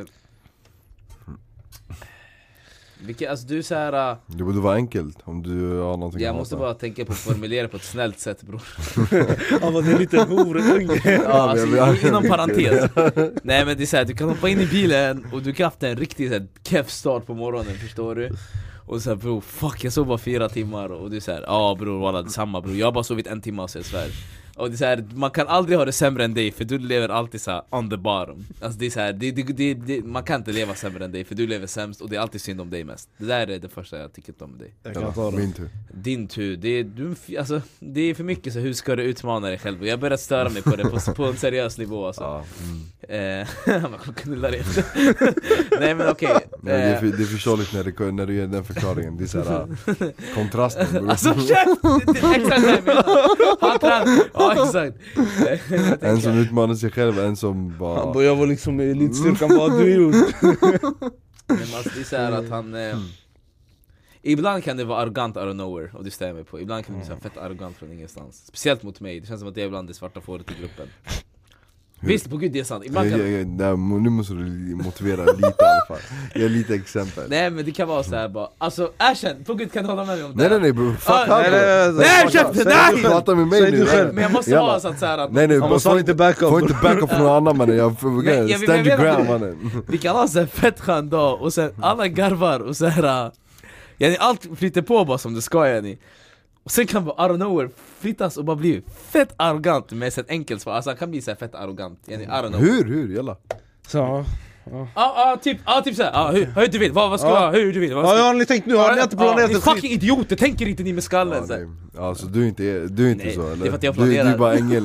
vilka, alltså du är såhär... Uh, Det borde vara enkelt om du har någonting jag att måste hata. bara tänka på att formulera på ett snällt sätt, bror. Ja, men det är lite horunge. Ja, alltså, men vi- i- inom parentes. Nej men det är såhär, du kan hoppa in i bilen och du kan ha haft en riktigt såhär keff start på morgonen, förstår du? Och såhär bror, fuck jag sov bara fyra timmar. Och du säger, ja ah, bror walla detsamma bror, jag har bara sovit en timme så jag svär. Och det är så här, man kan aldrig ha det sämre än dig för du lever alltid så här on the bottom. Alltså det är så här, det, det, det, det, man kan inte leva sämre än dig för du lever sämst och det är alltid synd om dig mest. Det där är det första jag tycker om med dig. Jag kan ta det. Min tur. Din tur, det är, du, alltså, det är för mycket så hur ska du utmana dig själv? Och jag börjar störa mig på det på, på en seriös nivå alltså. Ja. Eh, man kommer knullar efter. Nej men okej. Nej, det, är eh, för, det är förståeligt när, det, när du ger den förklaringen. Det är såhär, kontrasten bror. Alltså käft! Det är exakt det jag menar. Han tränar, ja exakt. Jag En som tänker- utmanar sig själv, en som Han bara... bara, jag var liksom i elitstyrkan, vad har du gjort? Men alltså, det är så här att han eh, ibland kan det vara arrogant out of nowhere, och det stämmer mig på. Ibland kan det vara så här fett arrogant från ingenstans. Speciellt mot mig, det känns som att det är ibland det svarta fåret i gruppen. Visst, på gud det är sant. Ibland Jag, kan... jag, jag, nej, nu måste du motivera lite i alla fall. Ge lite exempel. Nej men det kan vara så här bara, alltså erkänn, på gud kan du hålla med mig om det Nej här? nej nej bror, fuck Ah, han nej, bror. nej, nej, Nej, fuck käften, han. Säg nej! du själv. Prata med mig Säg nu. du själv. Men jag måste Jalla. ha så att, så här att Nej nej, Han måste få ha lite backup. Få inte backup från någon annan mannen, jag får Men jag- stand jag your menar- ground mannen. vi kan ha så här fett skön dag och sen alla garvar och så här. äh, Yani allt flyter på bara som det ska yani. Och sen kan bara out of nowhere flyttas och bara bli fett arrogant med ett enkelt svar. Alltså han kan bli så här fett arrogant yani, I don't know. Hur, hur, jalla. Så, ja. Ja, ja, typ, ja, typ såhär, ja, hur, hur du vill, vad, vad ska Ja. jag, hur du vill vad Ja, ska jag har ni tänkt nu, har ni inte ja, planerat ni ett skit? fucking idioter, tänker inte ni med skallen Ja, så här. nej. Alltså du är inte, du är inte Nej, så det är eller? för att jag du, du är planerar. bara ängel.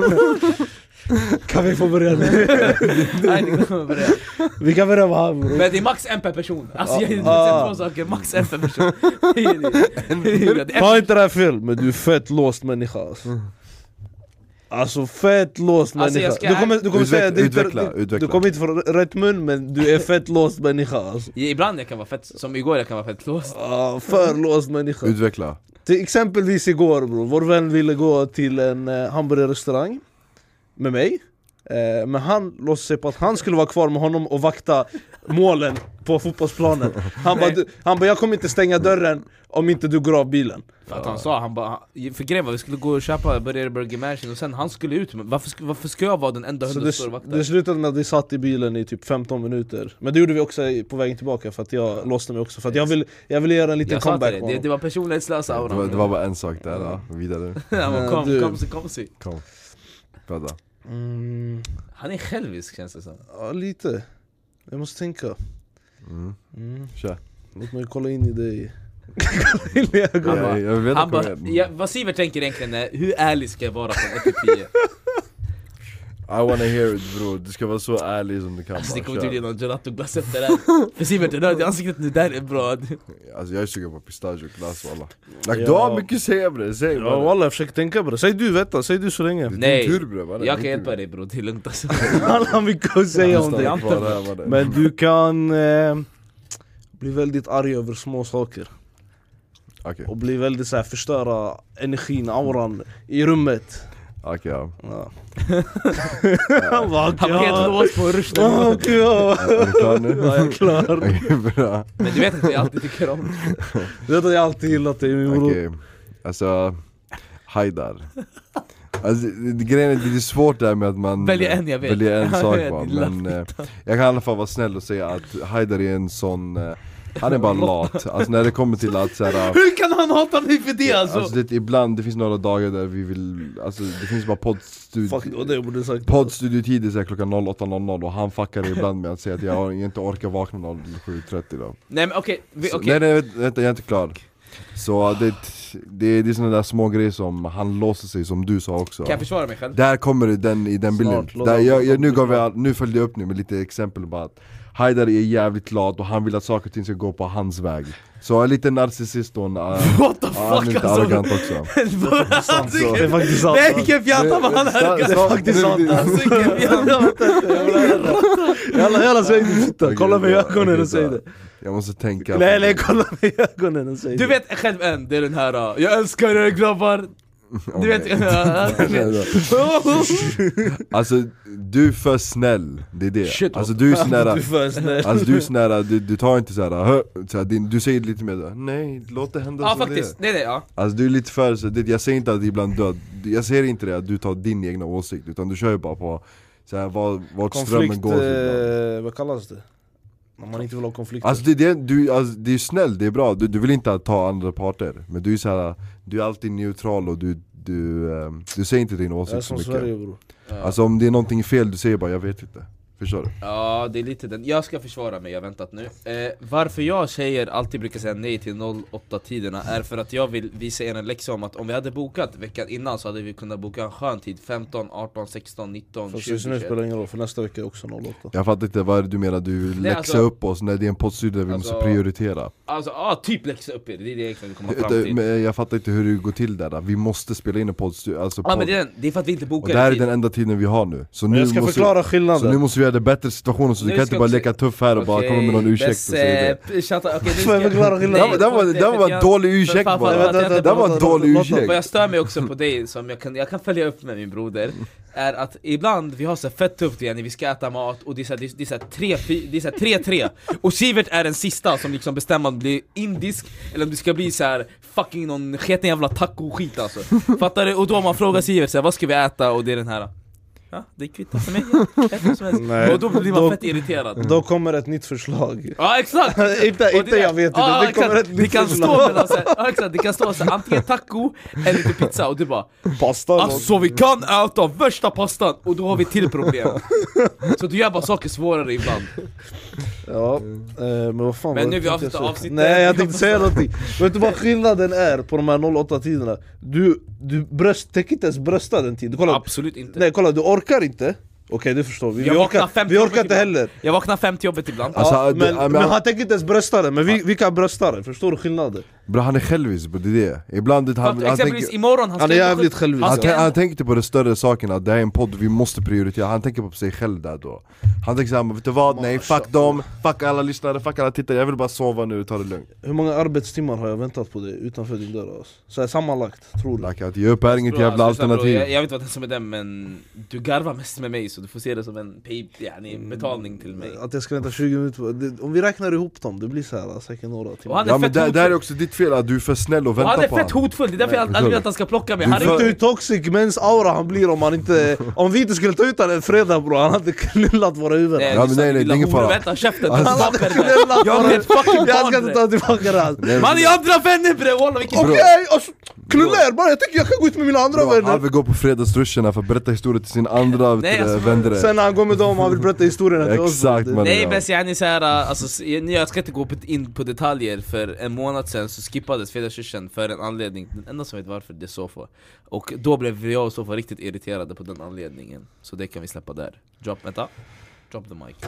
Kan vi få börja nu? Nej, det kommer börja. Vi kan börja med han bror. Men det är max en per person, alltså jag Ja. säger två saker, max en per person. Det är- det är- Ta inte det här fel, men du är fett låst människa alltså. Alltså fett låst Alltså, människa. jag ska- Du kommer, du kommer Utveckla, säga det är inte- utveckla, du, utveckla. du kommer inte få rätt mun, men du är fett låst människa alltså. Ibland jag kan vara fett, som igår jag kan vara fett låst. Ah, för låst människa. Utveckla. Till exempelvis igår bro, vår vän ville gå till en uh, hamburgerrestaurang med mig. Eh, men han låtsade sig på att han skulle vara kvar med honom och vakta målen på fotbollsplanen. Han bara, du- han bara, jag kommer inte stänga dörren om inte du går av bilen. För att han sa, han bara, för grejen var vi skulle gå och köpa Burger Burger Mansion och sen han skulle ut, men varför, sk- varför ska jag vara den enda Så hunden det, som står och vaktar? det slutade med att vi satt i bilen i typ femton minuter. Men det gjorde vi också i- på vägen tillbaka för att jag låste mig också. För att jag ville jag vill göra en liten Jag sa till comeback dig, på det, honom. det var personlighetslösa Det auran. var, det var bara en sak där, ja. Vidare. Han bara, kom, Du- kom, kom, kom, kom. Kom. Prata. Mm, Han är självisk känns det som. ja, lite. Jag måste tänka. Mm. Mm. Kör. Låt mig kolla in i dig. Kolla in i ögonen. Ja, jag vet Han inte bara, vad jag- ja, vad Sivert tänker egentligen är, hur ärlig ska jag vara från ett till tio? I wanna hear it bro, du ska vara så ärlig som du kan. Alltså det bara, kommer kör. tydligen någon gelato-glass efter det här. För Sivert är röd i ansiktet nu, där är bra. Alltså jag är sugen på pistachioglass walla. Like, Ja. Du har mycket att säga bre, säg Ja bara. walla, jag försöker tänka på det. Säg du veta, säg du så länge. Det är Nej, din tur bre, vad är det? jag Din kan tur. hjälpa dig bro, det är lugnt alltså. Han har mycket att säga om Stanna det. kvar här, vad det är. Men du kan eh, bli väldigt arg över små saker. Okej, Och bli väldigt så här, förstöra energin, auran i rummet. Okej, ja. Ja. Han bara, Han var helt låst på rösten. Ja, okej, ja. Är du klar nu? Ja, jag är klar. Okej, bra. Men du vet att vi alltid tycker om. Du vet att jag alltid gillat dig, min bror. Okej, alltså Haidar. Alltså, det, grejen är, det är svårt där med att man Väljer en, jag vet. väljer en Jag sak vet, va? det är Men eh, jag kan i alla fall vara snäll och säga att Haidar är en sån eh, han är bara lat, alltså när det kommer till att såhär, Hur kan han hata mig för det alltså? alltså det, ibland, det finns några dagar där vi vill, alltså det finns bara poddstudio Fuck, det var det jag borde sagt. Poddstudiotider så här klockan åtta noll noll och han fuckar ibland med att säga att jag inte orkar vakna sju trettio då. Nej men okej, vi- Så- okej. Nej nej vänta, jag är inte klar. Så det, det, det är såna där små grejer som han låser sig, som du sa också. Kan jag försvara mig själv? Där kommer det den i den bilden. Snart, låt Där, honom- jag, jag, låt nu, honom gav jag, nu följde jag upp nu med lite exempel på att Haidar är jävligt lat och han vill att saker och ting ska gå på hans väg. Så en liten narcissist och en, uh, What the han är fuck lite alltså? arrogant också. Han Det tycker- är faktiskt sant. Nej vilken fjanta vad han är! Det är faktiskt sant. Alltså vilken fjanta! Jalla, jalla, säg det. Titta, Okej, kolla mig i bra. ögonen Okej, och säg så. det. Jag måste tänka. Nej, nej, kolla mig i ögonen och säg Du det. vet själv en, det är den här uh, jag älskar er grabbar. Du vet Alltså du är för snäll, det är det. Shit, alltså du är sån Du är där, för snäll. alltså du är sån där, du, du tar inte såhär, hö, så här, din- du säger lite mer där, nej låt det hända Ja som faktiskt, det nej nej ja. är. Alltså du är lite för så, det, jag säger inte att det är ibland död, jag säger inte det att du tar din egna åsikt, utan du kör ju bara på så här, vad, vart strömmen Konflikt, går ibland. eh, vad kallas det? När man inte vill ha konflikter. Alltså det, det, du, alltså, det är snäll, det är bra, du, du vill inte ta andra parter. Men du är så här, du är alltid neutral och du, du, ehm, du säger inte din jag är åsikt så som mycket. Sverige, bror. Alltså om det är någonting fel, du säger bara jag vet inte. Förstår du? Ja det är lite den, jag ska försvara mig, jag har väntat nu. eh, Varför jag tjejer alltid brukar säga nej till noll åtta tiderna är för att jag vill visa er en läxa om att om vi hade bokat veckan innan så hade vi kunnat boka en skön tid femton, arton, sexton, nitton, Fast tjugo, just nu tjugoett. spelar det ingen roll, för nästa vecka är också noll åtta. Jag fattar inte, vad är det du menar? Du läxar alltså- upp oss när det är en poddstudio där vi Alltså- måste prioritera. Alltså ja, typ läxa upp er, det är det jag kommer fram till. Men jag fattar inte hur det går till där, vi måste spela in en poddstudio, alltså Ja podd. men det är, den, det är för att vi inte Och bokar det här är tid. den enda tiden vi har nu. Så Men nu jag ska måste, förklara så skillnaden. nu måste vi göra det bättre situationen, så Nu du kan ska inte bara också- leka tuff här och bara Okej, komma med någon ursäkt och bäst, säga det. eh, chatta, okej, nu Får jag ska- förklara skillnaden? Nej, Det var- det var jag- en dålig ursäkt Fan, fan, bara. fan, vänta, Det var en dålig låt- ursäkt. Vad jag stör mig också på dig, som jag kan, jag kan följa upp med min broder, är att ibland vi har så här fett tufft igen, vi ska äta mat och det är så här, det är, det är så här tre, fy- det är så här tre tre och Sivert är den sista som liksom bestämmer om det blir indisk eller om det ska bli så här fucking någon sketen jävla taco-skit alltså. Fattar du? Och då man frågar Sivert så här, vad ska vi äta? Och det är den här. Ja, det kvittar för mig, ja. Ät vad som helst. Nej, Och då blir man då- fett irriterad. Då kommer ett nytt förslag. Ja exakt! inte Och inte jag vet inte, ja, det kommer exakt. ett Det nytt kan stå förslag. mellan så här, ja, exakt, det kan stå så här, antingen taco eller lite pizza och du bara Pasta. alltså vi kan äta värsta pastan och då har vi till problem. Så du gör bara saker svårare ibland. Ja, eh, men vad fan Men vad nu vi tänkte avslutar jag säga? avsnittet. Nej jag tänkte säga någonting. Vet du vad skillnaden är på de här noll åtta tiderna? Du, du bröst, tänker inte ens brösta den tiden. Kolla, Absolut inte. nej kolla, du orkar inte. Okej du förstår, vi, Jag vi vaknar orkar, fem vi orkar timmar inte ibland. heller. Jag vaknar fem till jobbet ibland. Alltså, Ja, det- men, ja, men men han- han tänker inte ens brösta det, men vi, vi kan brösta det, förstår du skillnaden? Bra, han är självisk på det, är det. Ibland det, För han, att han, exempelvis tänker, imorgon han Han ska är ändå jävligt skjut- självisk. han han, ska tän- han ändå- tänker inte på de större sakerna, det är en podd vi måste prioritera. Han tänker på sig själv där då. Han tänker såhär, vet du vad? Nej, fuck dem, fuck alla lyssnare, fuck alla tittare, jag vill bara sova nu, ta det lugnt. Hur många arbetstimmar har jag väntat på det utanför din dörr alltså? Så här, sammanlagt, tror du? Like, att ge upp är inget Bro, jävla alltså, lyssna, bro, alternativ. jag, jag vet inte vad det är som är den, men du garvar mest med mig så du får se det som en pay, yani, betalning till mig. Att jag ska vänta tjugo minuter på det, om vi räknar ihop dem, det blir så här, säkert några Och timmar. han är Ja men fett där, där är hotfull. också ditt fel, att du är för snäll och Och han väntar är på fett honom. hotfull, det är därför jag aldrig vill att han ska plocka mig. Du Han för- är Vet du hur toxic mens aura han blir om han inte... Om vi inte skulle ta ut honom en fredag bro, han hade knullat våra huvuden. Nej, Ja, men lyssna, nej, nej, lilla det är ingen hora, fara. Vänta, käften, ta Alltså- tillbaka det Knullat där. Jag våra- är ett fucking Jag ska barn inte bre. ta tillbaka det här. Nej, Man är andra vänner bre, walla vilken Okej, alltså, knulla er bara, jag tycker jag kan gå ut med mina andra Bro, han vänner. vill gå på fredagsruscherna för att berätta historier till sin andra Nej, vet du, alltså, vänner. Sen när han går med dem, han vill berätta historierna till oss. Exakt, bro. man. Nej Ja. bäst yani såhär, alltså, s- jag ska inte gå på- in på detaljer. För en månad sen så skippades fredagskursen för en anledning. Den enda som vet varför, det är Sofa. Och då blev jag och Sofa riktigt irriterade på den anledningen. Så det kan vi släppa där. Drop, vänta. Drop the mic.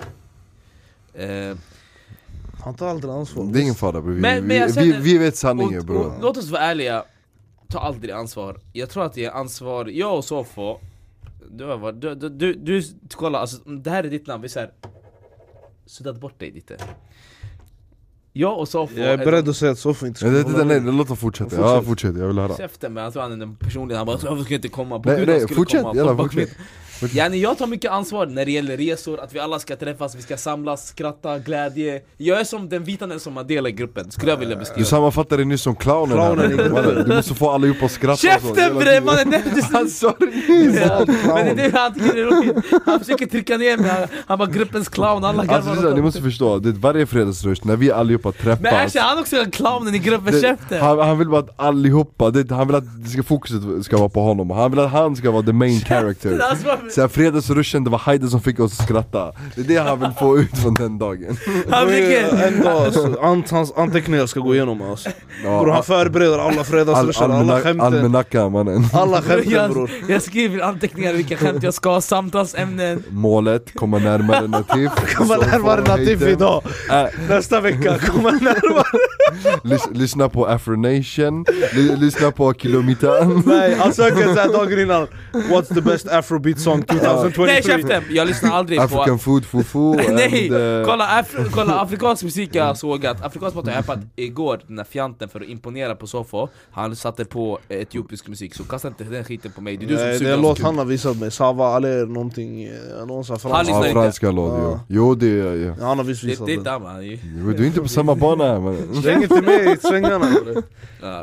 eh, Han tar aldrig ansvar. Det är ingen fara bro, vi, Men- men vi, jag vi, känner- vi vet sanningen och, bro. och, Låt oss vara ärliga. Ta aldrig ansvar. Jag tror att det är ansvar. Jag och Sofa, Du har varit, du, du, du, du, kolla alltså, det här är ditt namn, vi såhär suddat bort dig lite. Jag och Sofo Jag är beredd att säga att Sofo inte ska Nej, det, hålla det, nej, med. låt oss fortsätta, Fortsätt. ja fortsätt, jag vill höra. käften, men jag tror han är personligen, han bara så, jag ska inte komma på Nej, Gud, han nej, skulle fortsätt, komma. jävla Bara, fortsätt. Yani, jag tar mycket ansvar när det gäller resor, att vi alla ska träffas, vi ska samlas, skratta, glädje. Jag är som den vita Nelson Mandela i gruppen, skulle jag vilja Du beskriva. sammanfattade det nyss som clownen, Clownen här. i gruppen. Mannen, du måste få alla upp och skratta och så, Käften hela bre tiden. mannen! det- det- Han sa det nyss! Ja, men det är det han tycker är roligt. Han försöker trycka ner mig, han, han bara gruppens clown, alla Alltså garvar det är så här, åt ni honom. måste förstå, det är varje fredagsrush när vi allihopa Men träffas. actually, han är också en clownen i gruppen, det, käften! han, han vill bara att allihopa, det, han vill att det ska, fokuset ska vara på honom. Han vill att han ska vara the main character. Alltså, Så här, fredagsrushen, det var Heide som fick oss att skratta. Det är det han vill få ut från den dagen. han försöker... En dag, så, ant, hans anteckningar ska gå igenom oss. Ja, Bror han förbereder alla all, fredagsrushar, alla almanak- skämten. almanacka mannen. Alla skämten jag, bror. jag skriver anteckningar vilka skämt jag ska ha, samtalsämnen. Målet, komma närmare Natif. Komma Så närmare får Natif Heide. idag. Äh, Nästa vecka, komma närmare. lys, lyssna på Afro Nation, ly, lyssna på Kilometern. Nej, han söker såhär dagen innan. What's the best Afrobeat song tjugohundratjugotre? Nej käften, jag lyssnar aldrig African på... food, fufu Nej, and, uh, kolla, Af- kolla afrikansk musik jag har sågat. Afrikansk mat har jag häpat igår, den här fjanten, för att imponera på Sofo. Han satte på etiopisk musik, så kasta inte den skiten på mig. Det är du som Nej, det suger är en oss låt kul. han har visat mig. Sava Ale någonting, eh, någon sån Han fransk. lyssnar Ja, inte. franska låt, jo. Ja. Jo det är ja. Ja, han har visst Det, visat det är den. inte han, han är ju... Jo, du är inte på samma bana här man. Släng inte med i svängarna bre. Ja.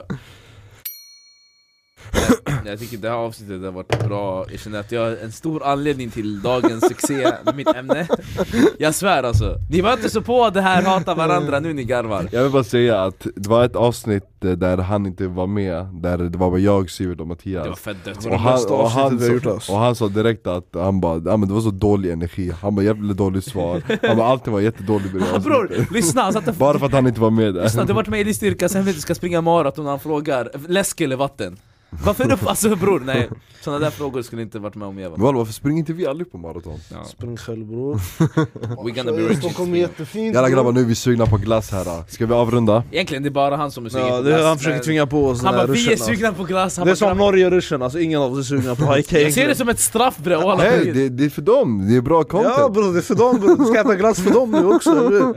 Jag, jag tycker det här avsnittet har varit bra. Jag känner att jag har en stor anledning till dagens succé med mitt ämne. Jag svär alltså, ni var inte så på det här hata varandra nu, ni garvar. Jag vill bara säga att det var ett avsnitt eh, där han inte var med. Där det var bara jag, Sivert och Mattias. Det var fett dött. Det och, det han, bästa och, han avsnittet vi har sa, gjort, alltså. och han sa direkt att han bara, ja, men det var så dålig energi. Han bara jävligt dåligt svar. Han bara allting var jättedåligt i det Bror, avsnittet. lyssna, han satte... Bara för att han inte var med där. Lyssna, du har varit med i styrka, sen vet du ska springa maraton och han frågar läsk eller vatten. Varför du, alltså bror, nej. Sådana där frågor skulle inte varit med om jag var. Val, varför springer inte vi aldrig på maraton? Ja. Spring själv bror. We gonna be rich. Stockholm är jättefint. Jalla bror. grabbar, nu är vi sugna på glass här. Ska vi avrunda? Egentligen det är bara han som är sugen Ja, på det, glass, han försöker men- tvinga på oss den Han här bara, vi är ruschen, sugna på glass. Han Det är bara, som grabbar, Norge-ruschen, alltså ingen av oss är sugna på hajk. jag ser det som ett straff bre, och alla Nej, skit. det, det är för dem, det är bra content. Ja bror, det är för dem bror. Du ska äta glass för dem nu också, eller hur?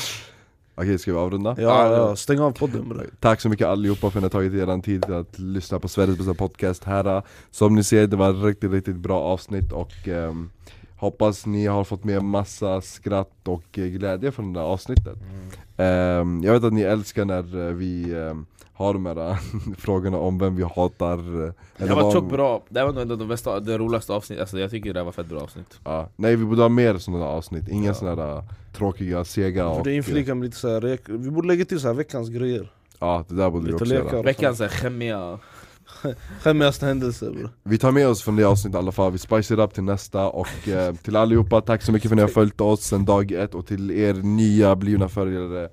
Okej, ska vi avrunda? Ja, ja, stäng av podden bror. Tack så mycket allihopa för att ni har tagit er tid till att lyssna på Sveriges bästa podcast här. Som ni ser, det var ett riktigt, riktigt bra avsnitt och ehm, hoppas ni har fått med massa skratt och eh, glädje från det här avsnittet. Ehm, jag vet att ni älskar när eh, vi ehm, har de här äh, frågorna om vem vi hatar. eh, Det eller var vad- tjockt bra, det här var nog ändå det bästa, det roligaste avsnittet, alltså jag tycker det här var fett bra avsnitt. Ja. Nej, vi borde ha mer sådana avsnitt, inga Ja. sådana där äh, tråkiga, sega För och... det inflikar med lite så här, rek- vi borde lägga till så här veckans grejer. Ja, det där borde vi Lite också lekar. göra. Veckans är skämmiga. Skämmigaste händelser bror. Vi tar med oss från det avsnittet i alla fall, vi spicer upp till nästa och eh, till allihopa, tack så mycket för att ni har följt oss sedan dag ett och till er nya blivna följare.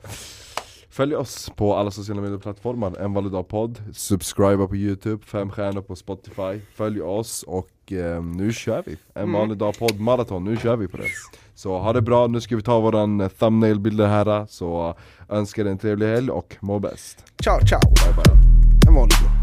Följ oss på alla sociala medieplattformar, En vanlig dag podd, subscriba på YouTube, fem stjärnor på Spotify, följ oss och eh, nu kör vi! En vanlig dag podd maraton, nu kör vi på det. Så ha det bra, nu ska vi ta våran eh, thumbnail-bilder här, så önskar er en trevlig helg och må bäst. Ciao ciao. Bye bye. En vanlig dag.